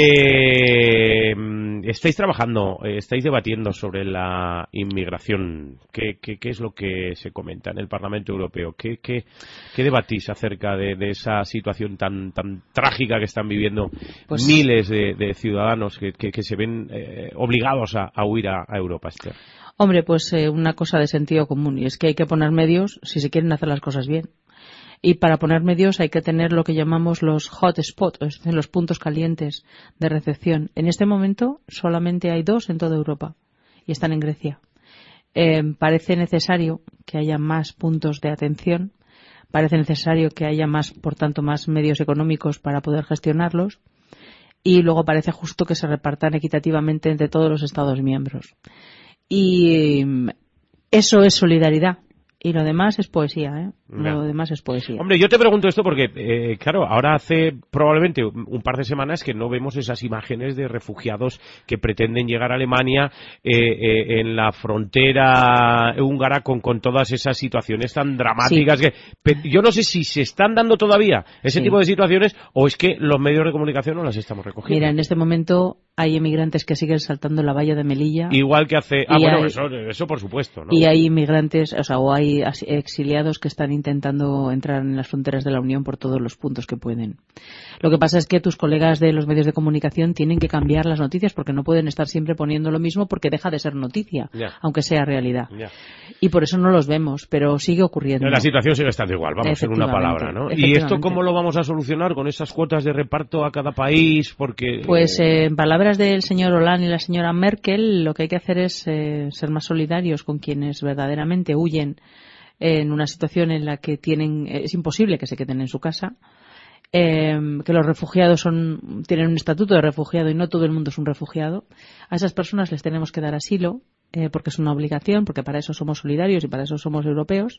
que mm, estáis trabajando, eh, estáis debatiendo sobre la inmigración. ¿Qué, qué, qué es lo que se comenta en el Parlamento Europeo? ¿Qué, qué, qué debatís acerca de, de esa situación tan tan trágica que están viviendo pues, miles de, de ciudadanos que, que, que se ven eh, obligados a, a huir a, a Europa, Esther? Hombre, pues eh, una cosa de sentido común, y es que hay que poner medios si se quieren hacer las cosas bien. Y para poner medios hay que tener lo que llamamos los hot spots, es decir, los puntos calientes de recepción. En este momento solamente hay dos en toda Europa y están en Grecia. Eh, parece necesario que haya más puntos de atención, parece necesario que haya más, por tanto, más medios económicos para poder gestionarlos, y luego parece justo que se repartan equitativamente entre todos los Estados miembros. Y eso es solidaridad. Y lo demás es poesía, ¿eh? Lo demás es poesía. Hombre, yo te pregunto esto porque, eh, claro, ahora hace probablemente un par de semanas que no vemos esas imágenes de refugiados que pretenden llegar a Alemania eh, eh, en la frontera húngara con, con todas esas situaciones tan dramáticas. Sí. que Yo no sé si se están dando todavía ese Sí. tipo de situaciones o es que los medios de comunicación no las estamos recogiendo. Mira, en este momento hay emigrantes que siguen saltando la valla de Melilla. Igual que hace... Ah, y bueno, hay, eso, eso por supuesto, ¿no? Y hay inmigrantes, o sea, o hay exiliados que están intentando entrar en las fronteras de la Unión por todos los puntos que pueden. Lo que pasa es que tus colegas de los medios de comunicación tienen que cambiar las noticias porque no pueden estar siempre poniendo lo mismo porque deja de ser noticia, ya. aunque sea realidad. Ya. Y por eso no los vemos, pero sigue ocurriendo. La situación sigue estando igual, vamos, en una palabra, ¿no? ¿Y esto cómo lo vamos a solucionar con esas cuotas de reparto a cada país? Porque Pues eh, en palabras del señor Hollande y la señora Merkel, lo que hay que hacer es eh, ser más solidarios con quienes verdaderamente huyen en una situación en la que tienen es imposible que se queden en su casa, eh, que los refugiados son tienen un estatuto de refugiado y no todo el mundo es un refugiado. A esas personas les tenemos que dar asilo eh, porque es una obligación, porque para eso somos solidarios y para eso somos europeos.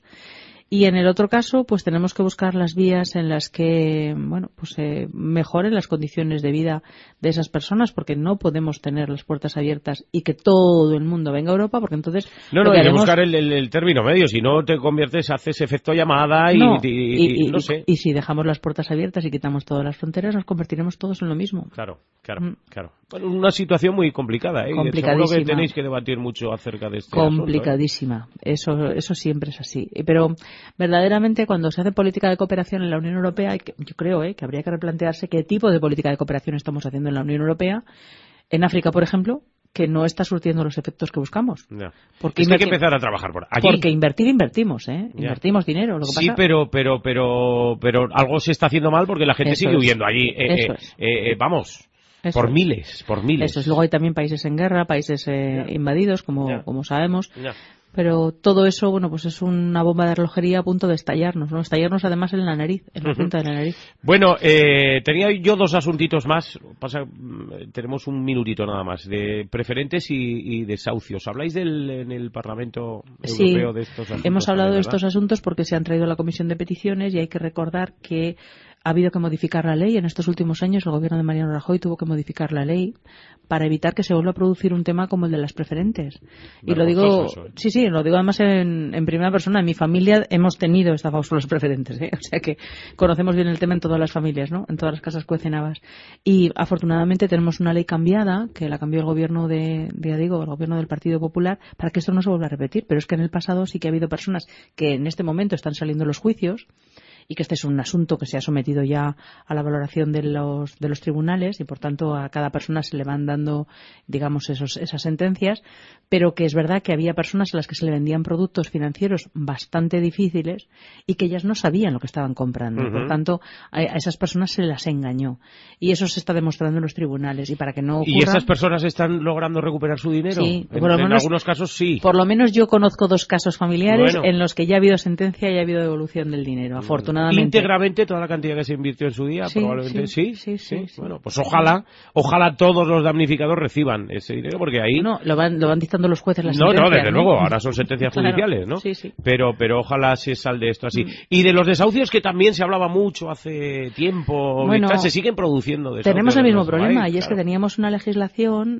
Y en el otro caso, pues tenemos que buscar las vías en las que, bueno, pues eh, mejoren las condiciones de vida de esas personas, porque no podemos tener las puertas abiertas y que todo el mundo venga a Europa, porque entonces... No, no, hay que buscar el, el, el término medio, si no te conviertes, haces efecto llamada y no, y, y, y, y no sé. Y si dejamos las puertas abiertas y quitamos todas las fronteras, nos convertiremos todos en lo mismo. Claro, claro, mm. claro. Bueno, una situación muy complicada, ¿eh? Complicadísima. Seguro que tenéis que debatir mucho acerca de este Complicadísima. asunto, ¿eh? Eso, eso siempre es así. Pero verdaderamente cuando se hace política de cooperación en la Unión Europea, yo creo ¿eh? que habría que replantearse qué tipo de política de cooperación estamos haciendo en la Unión Europea. En África, por ejemplo, que no está surtiendo los efectos que buscamos. Ya. Porque es que hay que empezar a trabajar por allí. Porque invertir, invertimos, ¿eh? Ya. Invertimos dinero. Lo que sí, pasa... pero, pero, pero, pero algo se está haciendo mal porque la gente Eso sigue es. huyendo allí. Eh, Eso eh, es. eh, eh, vamos. Eso por es. miles, por miles. Eso es. Luego hay también países en guerra, países eh, invadidos, como, Ya. como sabemos. Ya. Pero todo eso, bueno, pues es una bomba de relojería a punto de estallarnos, ¿no? Estallarnos además en la nariz, en la Uh-huh. punta de la nariz. Bueno, eh, tenía yo dos asuntitos más. Pasa, mm, tenemos un minutito nada más de preferentes y, y desahucios. ¿Habláis del, en el Parlamento Sí, Europeo de estos asuntos? hemos hablado también, de estos asuntos porque se han traído a la Comisión de Peticiones y hay que recordar que ha habido que modificar la ley. En estos últimos años el gobierno de Mariano Rajoy tuvo que modificar la ley para evitar que se vuelva a producir un tema como el de las preferentes. Y lo digo, Vergonzoso eso, ¿eh? sí, sí, lo digo además en, en primera persona. En mi familia hemos tenido estafados por los preferentes, ¿eh? O sea que conocemos bien el tema en todas las familias, ¿no? En todas las casas cuecenabas. Y afortunadamente tenemos una ley cambiada, que la cambió el gobierno de, de, ya digo, el gobierno del Partido Popular, para que esto no se vuelva a repetir. Pero es que en el pasado sí que ha habido personas que en este momento están saliendo los juicios, y que este es un asunto que se ha sometido ya a la valoración de los de los tribunales y por tanto a cada persona se le van dando, digamos, esos, esas sentencias, pero que es verdad que había personas a las que se le vendían productos financieros bastante difíciles y que ellas no sabían lo que estaban comprando. Uh-huh. Por tanto, a, a esas personas se las engañó y eso se está demostrando en los tribunales y para que no ocurra... ¿Y esas personas están logrando recuperar su dinero? Sí, en, por lo en menos, algunos casos sí. Por lo menos yo conozco dos casos familiares Bueno. en los que ya ha habido sentencia y ha habido devolución del dinero, afortunadamente. Íntegramente toda la cantidad que se invirtió en su día, Sí, probablemente sí, sí. sí, sí, sí. Bueno, pues ojalá, ojalá todos los damnificados reciban ese dinero, porque ahí... No, lo van, lo van dictando los jueces las No, sentencias, no, desde luego, ahora son sentencias Claro, judiciales, ¿no? sí, sí. Pero, pero ojalá se salde esto así. Mm. Y de los desahucios que también se hablaba mucho hace tiempo, Bueno, y tal, se siguen produciendo desahucios. tenemos el en mismo nuestro problema país, y es que claro. teníamos una legislación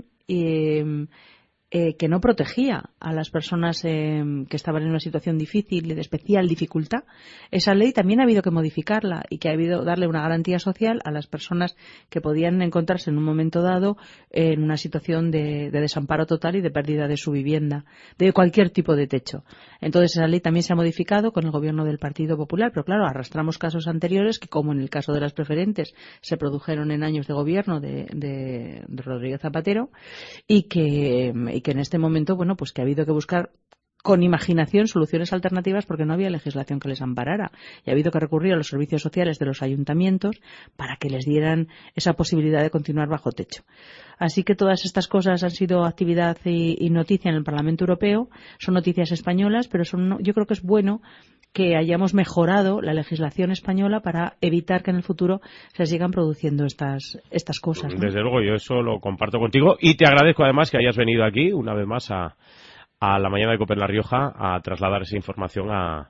eh, eh, que no protegía a las personas eh, que estaban en una situación difícil, de especial dificultad. Esa ley también ha habido que modificarla y que ha habido darle una garantía social a las personas que podían encontrarse en un momento dado en una situación de, de desamparo total y de pérdida de su vivienda, de cualquier tipo de techo. Entonces esa ley también se ha modificado con el gobierno del Partido Popular, pero claro, arrastramos casos anteriores que, como en el caso de las preferentes, se produjeron en años de gobierno de, de, de Rodríguez Zapatero y que, y que en este momento, bueno, pues que ha habido que buscar con imaginación soluciones alternativas porque no había legislación que les amparara y ha habido que recurrir a los servicios sociales de los ayuntamientos para que les dieran esa posibilidad de continuar bajo techo. Así que todas estas cosas han sido actividad y, y noticia en el Parlamento Europeo, son noticias españolas, pero son, yo creo que es bueno que hayamos mejorado la legislación española para evitar que en el futuro se sigan produciendo estas estas cosas, ¿no? Desde luego, yo eso lo comparto contigo y te agradezco además que hayas venido aquí una vez más a, a la mañana de COPE en La Rioja a trasladar esa información a,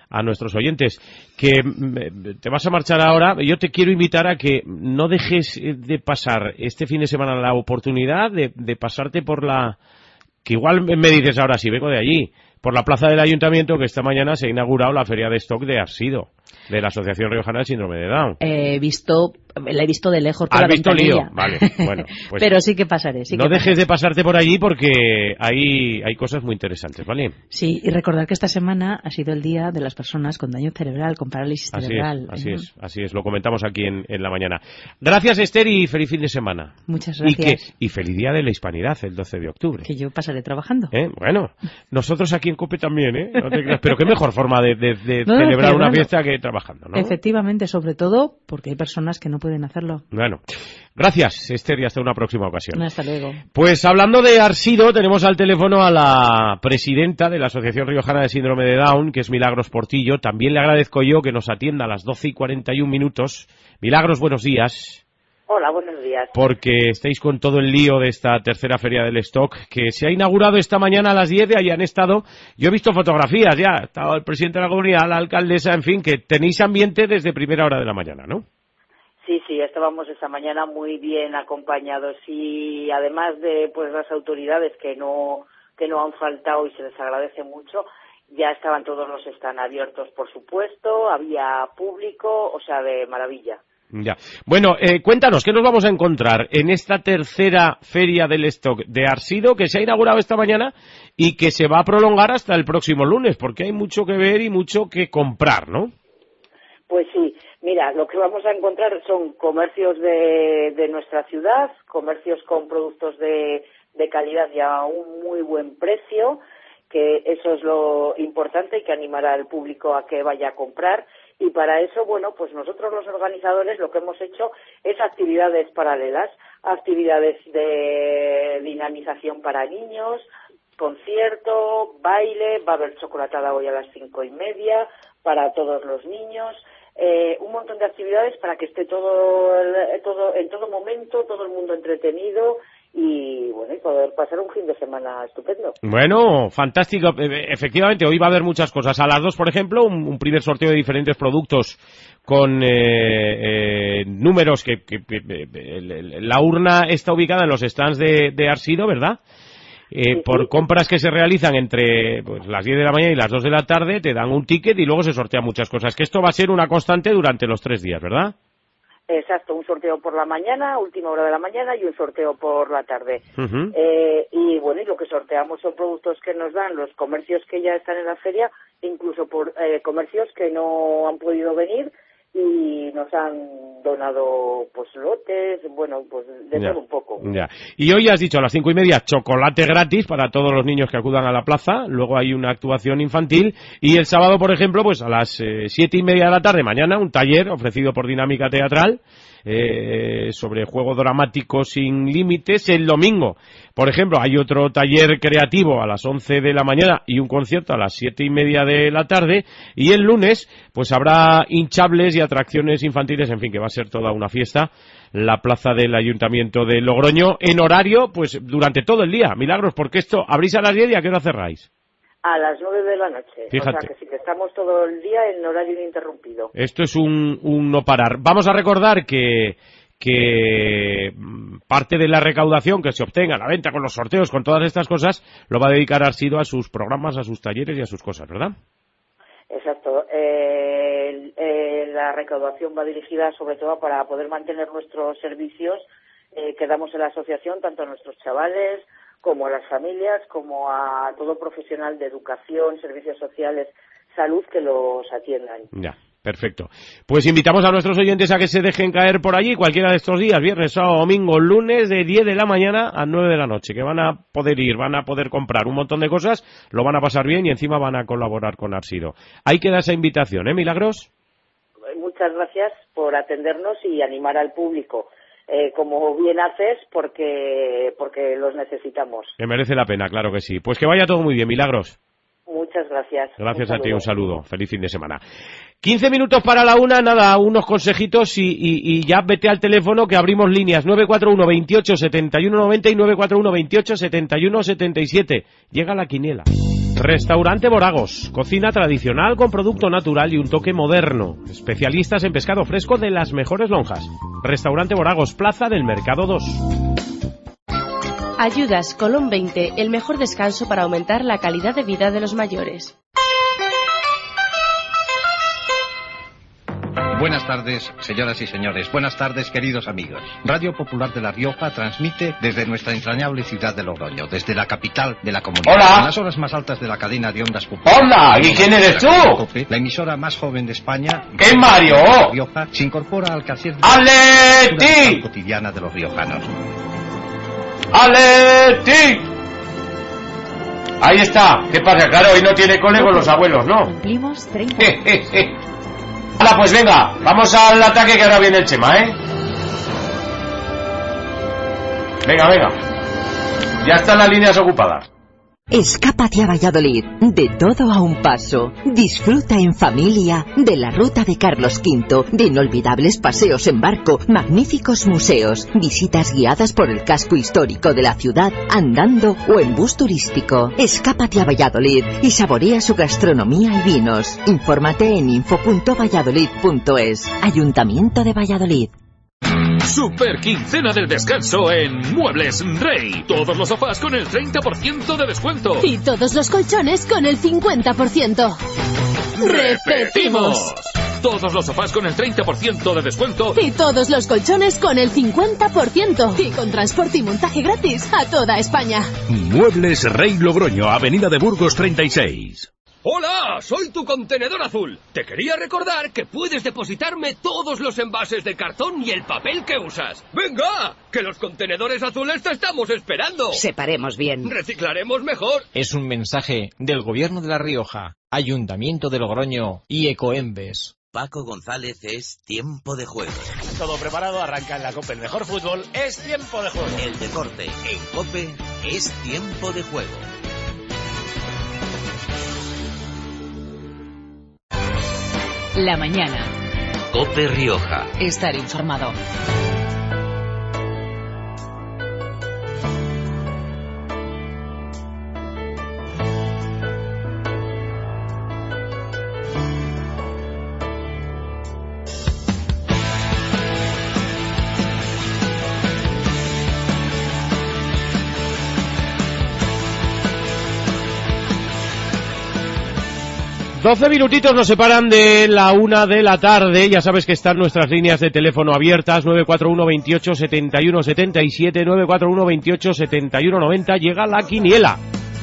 a nuestros oyentes, que te vas a marchar ahora. Yo te quiero invitar a que no dejes de pasar este fin de semana la oportunidad de, de pasarte por la... que igual me dices ahora, si vengo de allí, por la plaza del Ayuntamiento, que esta mañana se ha inaugurado la feria de stock de Arsido, de la Asociación Riojana del Síndrome de Down. He visto, la he visto de lejos por ¿Has la visto ventanilla. lío? Vale, bueno. Pues pero sí que pasaré. Sí no que dejes pasaré. de pasarte por allí porque hay, hay cosas muy interesantes, ¿vale? Sí, y recordar que esta semana ha sido el día de las personas con daño cerebral, con parálisis Así cerebral. es, así ¿eh? es, así es. Lo comentamos aquí en, en la mañana. Gracias, Esther, y feliz fin de semana. Muchas Y, que, gracias. y feliz día de la Hispanidad, el doce de octubre. Que yo pasaré trabajando. ¿Eh? Bueno, nosotros aquí en COPE también, ¿eh? No te creas. Pero qué mejor forma de, de, de No, celebrar una bueno, fiesta que trabajando, ¿no? Efectivamente, sobre todo porque hay personas que no pueden hacerlo. Bueno, gracias, Esther, y hasta una próxima ocasión. Hasta luego. Pues hablando de Arsido, tenemos al teléfono a la presidenta de la Asociación Riojana de Síndrome de Down, que es Milagros Portillo. También le agradezco yo que nos atienda a las doce y cuarenta y un minutos. Milagros, buenos días. Hola, buenos días. Porque estáis con todo el lío de esta tercera feria del stock, que se ha inaugurado esta mañana a las diez, y allí han estado, yo he visto fotografías ya, ha estado el presidente de la comunidad, la alcaldesa, en fin, que tenéis ambiente desde primera hora de la mañana, ¿no? Sí, sí, estábamos esta mañana muy bien acompañados y además de pues las autoridades que no que no han faltado y se les agradece mucho, ya estaban todos los stands abiertos, por supuesto, había público, o sea, de maravilla. Ya. Bueno, eh, cuéntanos, ¿qué nos vamos a encontrar en esta tercera feria del stock de Arsido, que se ha inaugurado esta mañana y que se va a prolongar hasta el próximo lunes, porque hay mucho que ver y mucho que comprar, ¿no? Pues sí, mira, lo que vamos a encontrar son comercios de, de nuestra ciudad, comercios con productos de, de calidad y a un muy buen precio, que eso es lo importante y que animará al público a que vaya a comprar. Y para eso, bueno, pues nosotros los organizadores lo que hemos hecho es actividades paralelas, actividades de dinamización para niños, concierto, baile, va a haber chocolatada hoy a las cinco y media para todos los niños, eh, un montón de actividades para que esté todo, el, todo en todo momento, todo el mundo entretenido y bueno, y poder pasar un fin de semana estupendo. Bueno, fantástico. Efectivamente, hoy va a haber muchas cosas. A las dos, por ejemplo, un, un primer sorteo de diferentes productos con eh, eh, números que, que, que eh, la urna está ubicada en los stands de, de Arsido, ¿verdad? Eh, sí, por sí. compras que se realizan entre pues, las diez de la mañana y las dos de la tarde, te dan un ticket y luego se sortean muchas cosas. Que esto va a ser una constante durante los tres días, ¿verdad? Exacto, un sorteo por la mañana, última hora de la mañana, y un sorteo por la tarde. Uh-huh. Eh, y bueno, y lo que sorteamos son productos que nos dan los comercios que ya están en la feria, incluso por eh, comercios que no han podido venir y nos han donado pues lotes, bueno, pues de Ya, todo un poco. Ya. Y hoy has dicho a las cinco y media chocolate gratis para todos los niños que acudan a la plaza, luego hay una actuación infantil y el sábado, por ejemplo, pues a las eh, siete y media de la tarde mañana un taller ofrecido por Dinámica Teatral eh, sobre juego dramático sin límites. El domingo, por ejemplo, hay otro taller creativo a las once de la mañana y un concierto a las siete y media de la tarde, y el lunes pues habrá hinchables y atracciones infantiles, en fin, que va a ser toda una fiesta la plaza del Ayuntamiento de Logroño en horario pues durante todo el día. Milagros, porque esto abrís a las diez y ¿a qué hora cerráis? A las nueve de la noche. Fíjate. O sea que sí que estamos todo el día en horario ininterrumpido. Esto es un, un no parar. Vamos a recordar que que parte de la recaudación que se obtenga a la venta con los sorteos, con todas estas cosas, lo va a dedicar Arsido a sus programas, a sus talleres y a sus cosas, ¿verdad? Exacto. Eh, eh, la recaudación va dirigida sobre todo para poder mantener nuestros servicios eh, que damos en la asociación, tanto a nuestros chavales como a las familias, como a todo profesional de educación, servicios sociales, salud que los atiendan. Ya. Perfecto. Pues invitamos a nuestros oyentes a que se dejen caer por allí cualquiera de estos días, viernes, sábado, domingo, lunes, de diez de la mañana a nueve de la noche, que van a poder ir, van a poder comprar un montón de cosas, lo van a pasar bien y encima van a colaborar con Arsido. Ahí queda esa invitación, ¿eh, Milagros? Muchas gracias por atendernos y animar al público. Eh, como bien haces, porque porque los necesitamos. Que merece la pena, claro que sí. Pues que vaya todo muy bien, Milagros. Muchas gracias. Gracias a ti, un saludo. Feliz fin de semana. quince minutos para la una, nada, unos consejitos y, y, y ya vete al teléfono que abrimos líneas nueve cuatro uno, veintiocho, setenta y uno noventa y nueve cuatro uno, veintiocho, setenta y uno setenta y siete. Llega la quiniela. Restaurante Boragos, cocina tradicional con producto natural y un toque moderno. Especialistas en pescado fresco de las mejores lonjas. Restaurante Boragos, Plaza del Mercado dos. Ayudas Colón veinte, el mejor descanso para aumentar la calidad de vida de los mayores. Buenas tardes, señoras y señores. Buenas tardes, queridos amigos. Radio Popular de La Rioja transmite desde nuestra entrañable ciudad de Logroño, desde la capital de la comunidad. ¡Hola! En las horas más altas de la cadena de ondas populares. ¡Hola! ¿Y quién eres tú? La emisora más joven de España. ¿Qué, Mario? La Rioja se incorpora al quehacer de ¡Aleti! la cotidiana de los riojanos. ¡Aleti! Ahí está. ¿Qué pasa? Claro, hoy no tiene cole con los abuelos, ¿no? Cumplimos treinta. Hola, pues venga, vamos al ataque que ahora viene el Chema, ¿eh? Venga, venga. Ya están las líneas ocupadas. Escápate a Valladolid, de todo a un paso. Disfruta en familia de la ruta de Carlos quinto, de inolvidables paseos en barco, magníficos museos, visitas guiadas por el casco histórico de la ciudad, andando o en bus turístico. Escápate a Valladolid y saborea su gastronomía y vinos. Infórmate en info punto valladolid punto es. Ayuntamiento de Valladolid. Super quincena del descanso en Muebles Rey. Todos los sofás con el treinta por ciento de descuento. Y todos los colchones con el cincuenta por ciento. ¡Repetimos! Todos los sofás con el treinta por ciento de descuento. Y todos los colchones con el cincuenta por ciento. Y con transporte y montaje gratis a toda España. Muebles Rey Logroño, Avenida de Burgos treinta y seis. ¡Hola! Soy tu contenedor azul. Te quería recordar que puedes depositarme todos los envases de cartón y el papel que usas. ¡Venga! ¡Que los contenedores azules te estamos esperando! Separemos bien. ¡Reciclaremos mejor! Es un mensaje del Gobierno de La Rioja, Ayuntamiento de Logroño y Ecoembes. Paco González, es tiempo de juego. Todo preparado, arranca en la COPE el mejor fútbol. Es tiempo de juego. El deporte en COPE es tiempo de juego. La mañana. COPE Rioja. Estar informado. Doce minutitos nos separan de la una de la tarde. Ya sabes que están nuestras líneas de teléfono abiertas. nueve cuatro uno veintiocho setenta y uno setenta y siete, nueve cuatro uno veintiocho setenta y uno noventa. Llega la quiniela.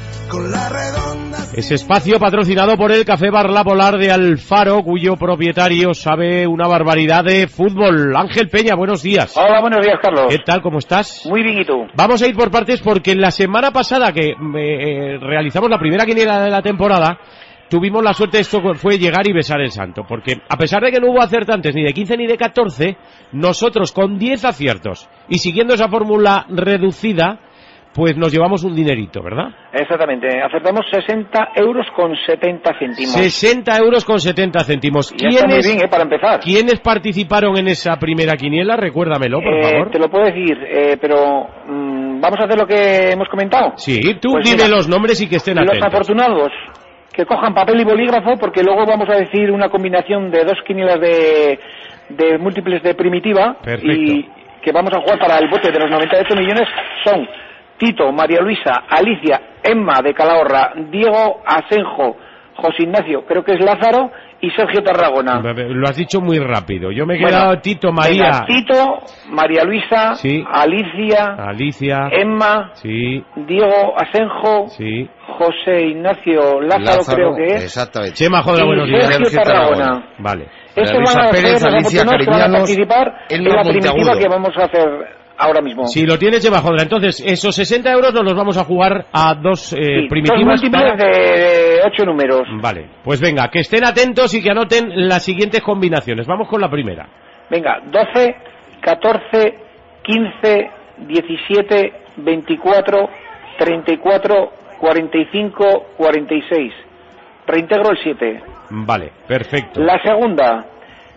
Ese espacio patrocinado por el Café Bar La Polar de Alfaro, cuyo propietario sabe una barbaridad de fútbol. Ángel Peña, buenos días. Hola, buenos días, Carlos. ¿Qué tal? ¿Cómo estás? Muy bien, ¿y tú? Vamos a ir por partes porque la semana pasada que eh, realizamos la primera quiniela de la temporada, tuvimos la suerte, esto fue llegar y besar el santo, porque a pesar de que no hubo acertantes ni de quince ni de catorce, nosotros con diez aciertos y siguiendo esa fórmula reducida, pues nos llevamos un dinerito, ¿verdad? Exactamente, acertamos sesenta euros con setenta céntimos. sesenta euros con setenta céntimos. Ya está muy bien, ¿eh? Para empezar. ¿Quiénes participaron en esa primera quiniela? Recuérdamelo, por eh, favor. Te lo puedo decir, eh, pero mmm, ¿vamos a hacer lo que hemos comentado? Sí, tú pues dime mira, los nombres y que estén atentos. Los afortunados, que cojan papel y bolígrafo, porque luego vamos a decir una combinación de dos quinielas de, de múltiples de primitiva. Perfecto. Y que vamos a jugar para el bote de los noventa y ocho millones. Son Tito, María Luisa, Alicia, Emma de Calahorra, Diego Asenjo, José Ignacio, creo que es Lázaro, y Sergio Tarragona. Lo has dicho muy rápido. Yo me he bueno, quedado Tito, María. Venga, Tito, María Luisa, sí. Alicia, Alicia, Emma, sí. Diego Asenjo, sí. José Ignacio Lázaro, Lázaro, creo que es. Exactamente. Chema, joder, buenos días. Sergio Tarragona. Vale. Estos van a ser los afortunados que van a participar en la primitiva que vamos a hacer ahora mismo. Si lo tienes, Chema, joder. Entonces, esos sesenta euros nos los vamos a jugar a dos eh, sí, primitivas. Dos múltiples para... de ocho números. Vale. Pues venga, que estén atentos y que anoten las siguientes combinaciones. Vamos con la primera. Venga, doce, catorce, quince, diecisiete, veinticuatro, treinta y cuatro, cuarenta y cinco, cuarenta y seis. Reintegro el siete. Vale, perfecto. La segunda,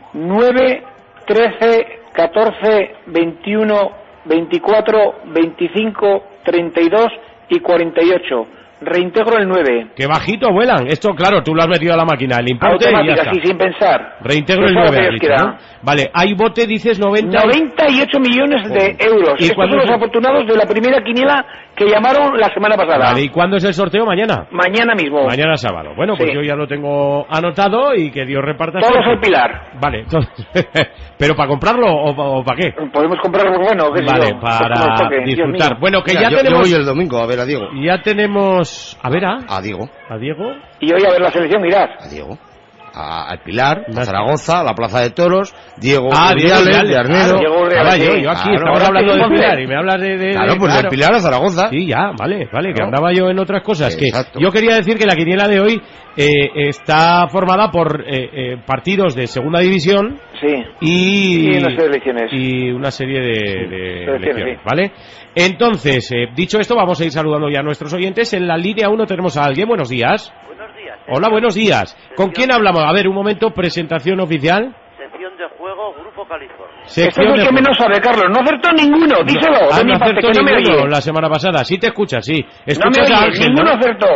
nueve, trece, catorce, veintiuno, veinticuatro, veinticinco, treinta y dos y cuarenta y ocho. Reintegro el nueve. Qué bajito vuelan. Esto, claro, tú lo has metido a la máquina, el importe y ya está. Así sin pensar. Reintegro el nueve, has dicho, ¿no? Vale, hay bote, dices noventa... noventa y ocho millones de euros. ¿Y estos son los afortunados de la primera quiniela que llamaron la semana pasada? Vale, ¿y cuándo es el sorteo? ¿Mañana? Mañana mismo. Mañana sábado. Bueno, pues sí, yo ya lo tengo anotado y que Dios reparta... Todos al Pilar. Vale, todos. ¿Pero para comprarlo o, o para qué? Podemos comprarlo, bueno, qué sé Vale, yo, para toque, disfrutar. Bueno, que Mira, ya yo, tenemos... yo voy el domingo a ver a Diego. Ya tenemos... A ver, ¿a? A Diego. ¿A Diego? Y hoy a ver la selección irás. A Diego. A, al Pilar, a Zaragoza, a la Plaza de Toros, Diego ah, Urdiales, de Arnedo. Claro, Diego Urdiales, yo, yo aquí, claro, estamos hablando del Pilar y me hablas de... de claro, pues claro. del Pilar a Zaragoza. Sí, ya, vale, vale, claro. Que andaba yo en otras cosas. Sí, que exacto. Yo quería decir que la quiniela de hoy eh, está formada por eh, eh, partidos de segunda división. Sí. Y, y, unas elecciones. y una serie de, de elecciones, elecciones, sí. ¿vale? Entonces, eh, dicho esto, vamos a ir saludando ya a nuestros oyentes. En la línea uno tenemos a alguien. Buenos días. Buenos días. Hola, buenos días. Sección... ¿Con quién hablamos? A ver, un momento, presentación oficial. Sección de juego, Grupo California. Este es el que menos sabe, Carlos. No acertó ninguno, díselo. No, de mi no parte, acertó que no ninguno me la semana pasada. Sí te escuchas, sí. Escuchas no me a Ángel, ninguno ¿no? acertó.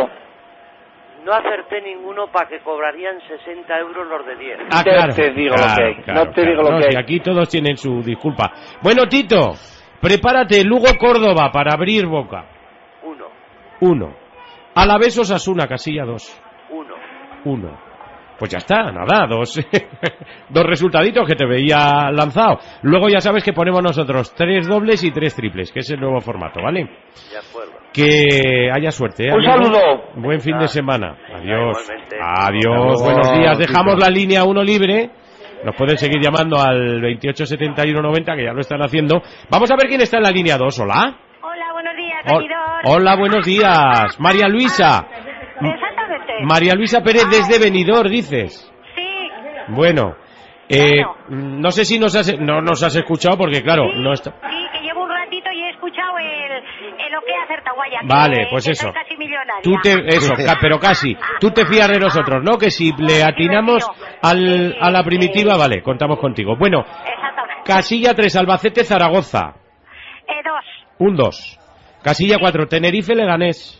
No acerté ninguno para que cobrarían sesenta euros los de diez. Ah, claro. Te digo claro, lo que hay. Claro, no te claro. digo lo no, que si hay. Aquí todos tienen su disculpa. Bueno, Tito, prepárate. Lugo Córdoba para abrir boca. Uno. Uno. Alavés Osasuna, casilla dos. Uno. Uno. Pues ya está, nada, dos, dos resultaditos que te veía lanzado. Luego ya sabes que ponemos nosotros tres dobles y tres triples, que es el nuevo formato, ¿vale? De acuerdo. Que haya suerte, ¿eh? Un saludo. Buen fin de semana. Adiós. Igualmente. Adiós, No, buenos días. Dejamos Tito. la línea uno libre. Nos pueden seguir llamando al veintiocho setenta y uno noventa, que ya lo están haciendo. Vamos a ver quién está en la línea dos. Hola. Hola, buenos días, Hol- seguidor. Hola, buenos días. María Luisa. Exactamente. María Luisa Pérez desde Benidorm, dices. Sí. Bueno, eh, no sé si nos has, no nos has escuchado porque claro, Sí, no está. sí, que llevo un ratito y he escuchado el, el lo que ha acertado Guaya. Vale, que, pues que eso. soy casi millonaria. Tú te, eso, ca- pero casi. Tú te fías de nosotros, ¿no? Que si le atinamos al, a la primitiva, vale, contamos contigo. Bueno, Exactamente. casilla tres, Albacete, Zaragoza. Eh, dos. Un dos. Casilla cuatro, Tenerife, Leganés.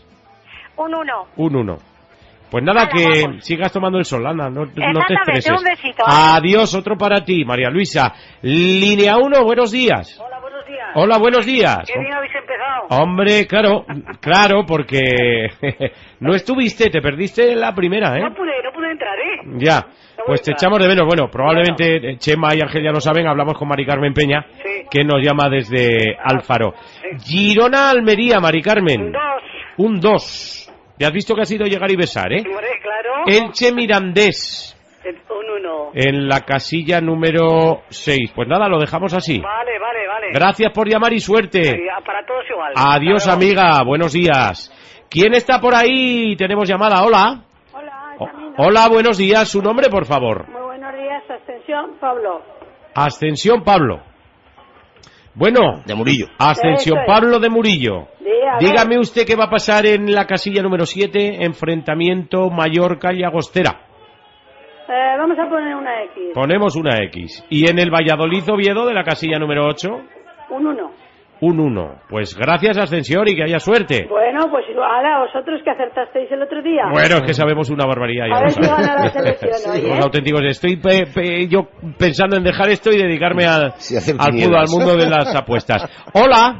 Un uno. Un uno. Pues nada, que sigas tomando el sol, anda, no, no te Exactamente, estreses. un besito. Adiós, otro para ti, María Luisa. Línea uno, buenos días. Hola, buenos días. Hola, buenos días. Qué bien habéis empezado. Hombre, claro, claro, porque no estuviste, te perdiste la primera, ¿eh? No pude, no pude entrar, ¿eh? Ya, pues te echamos de menos. Bueno, probablemente bueno. Chema y Ángel ya lo saben, hablamos con Mari Carmen Peña, sí. que nos llama desde Alfaro. Sí. Girona, Almería, Mari Carmen. Un dos. Un dos. Ya has visto que ha sido llegar y besar, ¿eh? Hombre, claro. Elche Mirandés. Un uno. En la casilla número seis. Pues nada, lo dejamos así. Vale, vale, vale. Gracias por llamar y suerte. Sí, para todos igual. Adiós, Claro. amiga. Buenos días. ¿Quién está por ahí? Tenemos llamada. Hola. Hola, O- Hola, buenos días. Su nombre, por favor. muy buenos días, Ascensión, Pablo. Ascensión Pablo. Bueno. De Murillo. Ascensión Eso es. Pablo de Murillo. Sí, a ver. Dígame usted qué va a pasar en la casilla número siete, enfrentamiento Mallorca y Agostera. Eh, vamos a poner una X. Ponemos una X. Y en el Valladolid Oviedo de la casilla número ocho, Un uno. un uno. Pues gracias, Ascensión, y que haya suerte. Bueno, pues ahora vosotros que acertasteis el otro día. Bueno, es que sabemos una barbaridad. Ya A lo ver si sabemos. gana la selección hoy, Somos ¿eh? auténticos. Estoy pe- pe- yo pensando en dejar esto y dedicarme al, Sí, hacer al fútbol, quinielas. al mundo de las apuestas. Hola.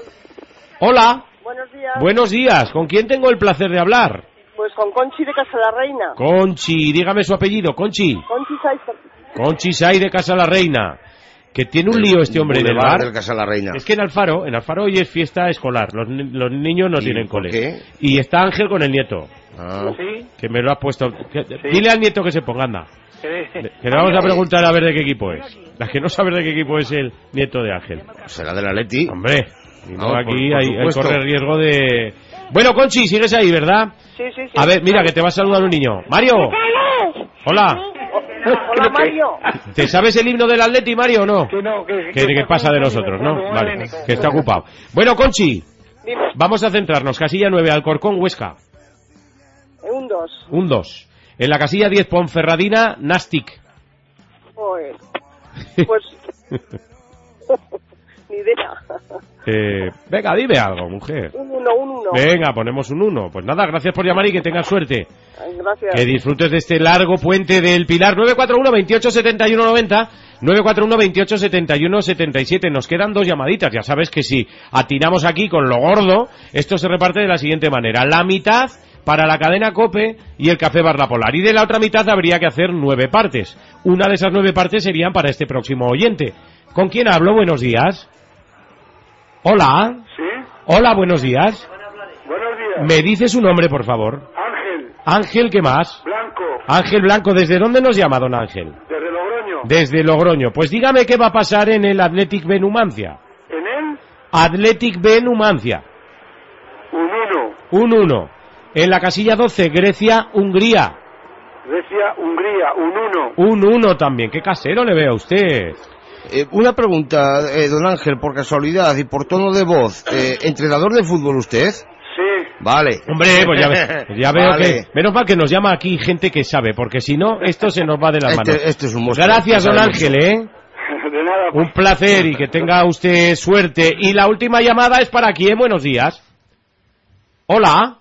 Hola. Buenos días. Buenos días. ¿Con quién tengo el placer de hablar? Pues con Conchi de Casa la Reina. Conchi. Dígame su apellido. Conchi. Conchi Saiz. Conchi Say de Casa la Reina. Que tiene un lío este hombre en el Boulevard bar. del Casa la Reina. Es que en Alfaro, en Alfaro hoy es fiesta escolar. Los, ni- los niños no ¿Y tienen por cole. qué? Y está Ángel con el nieto. Ah. ¿Sí? Que me lo ha puesto. que- Dile al nieto que se ponga, anda. ¿Qué? Que le vamos a preguntar a ver de qué equipo es. La que no sabe de qué equipo es el nieto de Ángel. Será del Atleti. Hombre, y no, No, aquí por- por hay, hay supuesto. corre riesgo de... Bueno, Conchi, sigues ahí, ¿verdad? Sí, sí, sí. A ver, mira, que te va a saludar un niño. Mario. Hola. Hola, Mario. ¿Te sabes el himno del Atleti, Mario, o no? Que no, que, ¿Qué, qué pasa de nosotros, no? Vale, que está ocupado. Bueno, Conchi, Dime. vamos a centrarnos. Casilla nueve, Alcorcón, Huesca. Un dos. Un dos. En la casilla diez, Ponferradina, Nastic. Joder. Pues Ni idea. Eh, venga, dime algo, mujer. Un uno, un uno. Venga, ponemos un uno. Pues nada, gracias por llamar y que tengas suerte. Ay, gracias. Que disfrutes de este largo puente del Pilar. Nueve cuatro uno, veintiocho setenta y uno noventa, nueve cuatro uno, veintiocho setenta y uno setenta y siete. Nos quedan dos llamaditas. Ya sabes que si atinamos aquí con lo gordo, esto se reparte de la siguiente manera. La mitad para la cadena COPE y el Café Bar La Polar. Y de la otra mitad habría que hacer nueve partes. Una de esas nueve partes serían para este próximo oyente. ¿Con quién hablo? Buenos días. Hola. ¿Sí? Hola, buenos días. Buenos días. ¿Me dice su nombre, por favor? Ángel. Ángel, ¿qué más? Blanco. Ángel Blanco, ¿desde dónde nos llama, don Ángel? Desde Logroño. Desde Logroño. Pues dígame qué va a pasar en el Athletic B Numancia. ¿En él? Athletic B Numancia. Un uno. Un uno. En la casilla doce, Grecia, Hungría. Grecia, Hungría, un uno. Un uno también. Qué casero le veo a usted. Eh, una pregunta, eh, don Ángel, por casualidad y por tono de voz. Eh, ¿Entrenador de fútbol usted? Sí. Vale. Hombre, pues ya, ve, ya veo vale. que... Menos mal que nos llama aquí gente que sabe, porque si no, esto se nos va de las este, manos. Este es un monstruo. Gracias, don Ángel, ¿eh? De nada. Un placer y que tenga usted suerte. Y la última llamada es para quién. Buenos días. Hola.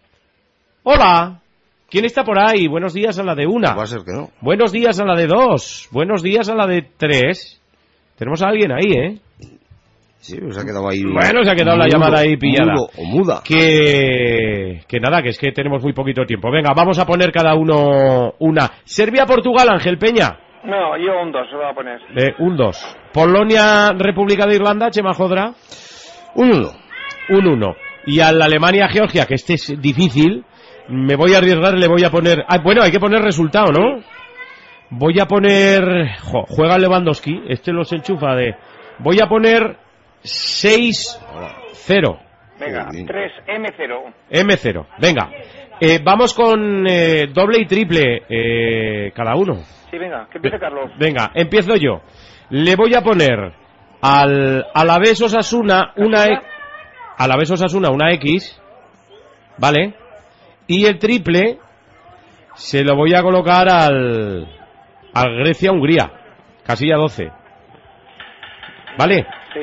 Hola. ¿Quién está por ahí? Buenos días a la de una. Va a ser que no. Buenos días a la de dos. Buenos días a la de tres. Tenemos a alguien ahí, ¿eh? Sí, se ha quedado ahí. Bueno, se ha quedado mudo, la llamada ahí pillada. Mudo o muda. Que... que nada, que es que tenemos muy poquito tiempo. Venga, vamos a poner cada uno una. Serbia-Portugal, Ángel Peña. No, yo un dos se lo voy a poner. Eh, un dos. Polonia-República de Irlanda, Chema Jodra. Un uno. Un uno. Y al Alemania-Georgia, que este es difícil, me voy a arriesgar, le voy a poner... Ah, bueno, hay que poner resultado, ¿no? Voy a poner... Jo, juega Lewandowski, este los enchufa de... Voy a poner seis cero. Venga, tres eme cero. eme cero, venga. Eh, vamos con eh, doble y triple eh, cada uno. Sí, venga, que empiece Carlos. Venga, empiezo yo. Le voy a poner al Alavés Osasuna una... E... Alavés Osasuna una X, ¿vale? Y el triple se lo voy a colocar al, al Grecia-Hungría, casilla doce. ¿Vale? Sí.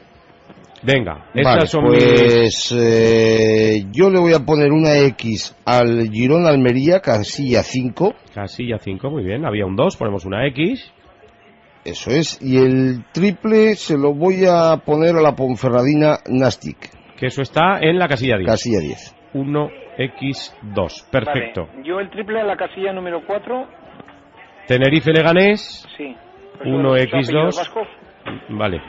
Venga, esas vale, son pues mis... eh, yo le voy a poner una X al Girona-Almería, casilla cinco. Casilla cinco, muy bien, había un dos, ponemos una X. Eso es, y el triple se lo voy a poner a la Ponferradina Nastic. Que eso está en la casilla diez. Casilla diez. uno equis dos, perfecto. Vale. Yo el triple a la casilla número cuatro. Tenerife-Leganés. Sí. uno equis dos. Vale.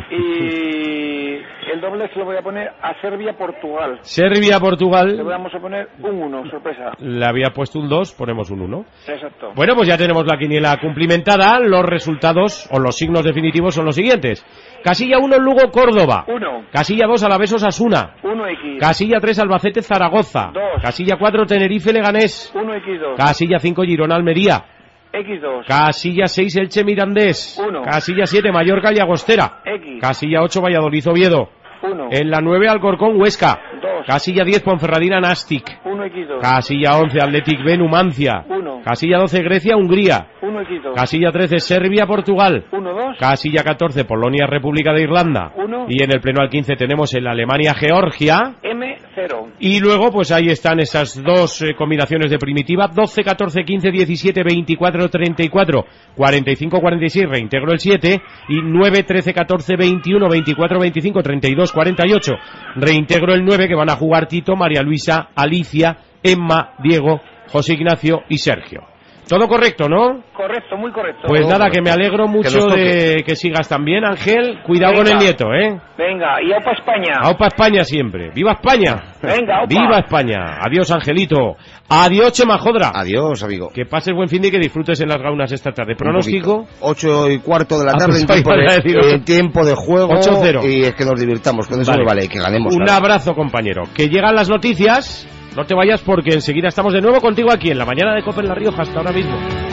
Y el doble se lo voy a poner a Serbia-Portugal. Serbia-Portugal. Le vamos a poner un uno, sorpresa. Le había puesto un dos, ponemos un uno. Exacto. Bueno, pues ya tenemos la quiniela cumplimentada. Los resultados o los signos definitivos son los siguientes. Casilla uno, Lugo-Córdoba. uno. Casilla dos, Alavés-Osasuna. uno equis. Casilla tres, Albacete-Zaragoza. dos. Casilla cuatro, Tenerife-Leganés. uno equis dos. Casilla cinco, Girona-Almería. equis dos. Casilla seis, Elche-Mirandés. uno. Casilla siete, Mallorca-Llagostera. X. Casilla ocho, Valladolid-Oviedo. uno. En la nueve, Alcorcón-Huesca. dos. Casilla diez, Ponferradina-Nastic. uno equis dos. Casilla once, Athletic B Numancia. uno. Casilla doce, Grecia-Hungría. uno equis dos. Casilla trece, Serbia-Portugal. uno dos. Casilla catorce, Polonia-República de Irlanda. uno. Y en el pleno al quince tenemos el Alemania-Georgia. eme cero. Y luego pues ahí están esas dos eh, combinaciones de primitiva, doce, catorce, quince, diecisiete, veinticuatro, treinta y cuatro, cuarenta y cinco, cuarenta y seis, reintegro el siete, y nueve, trece, catorce, veintiuno, veinticuatro, veinticinco, treinta y dos, cuarenta y ocho, reintegro el nueve, que van a jugar Tito, María Luisa, Alicia, Emma, Diego, José Ignacio y Sergio. Todo correcto, ¿no? Correcto, muy correcto. Pues nada, correcto. que me alegro mucho que de que sigas también, Ángel. Cuidado Venga. con el nieto, ¿eh? Venga, y aupa España. Aupa España siempre. ¡Viva España! Venga, aupa. ¡Viva España! Adiós, Angelito. Adiós, Chema Jodra. Adiós, amigo. Que pases buen fin de y que disfrutes en las gaunas esta tarde. ¿Pronóstico? Ocho y cuarto de la Ah, tarde pues en, tiempo iba a de, decir en tiempo de juego. ocho cero. Y es que nos divirtamos. Con eso Vale. me vale, que ganemos. Un claro. abrazo, compañero. Que llegan las noticias. No te vayas porque enseguida estamos de nuevo contigo aquí en la mañana de Copa en La Rioja. Hasta ahora mismo.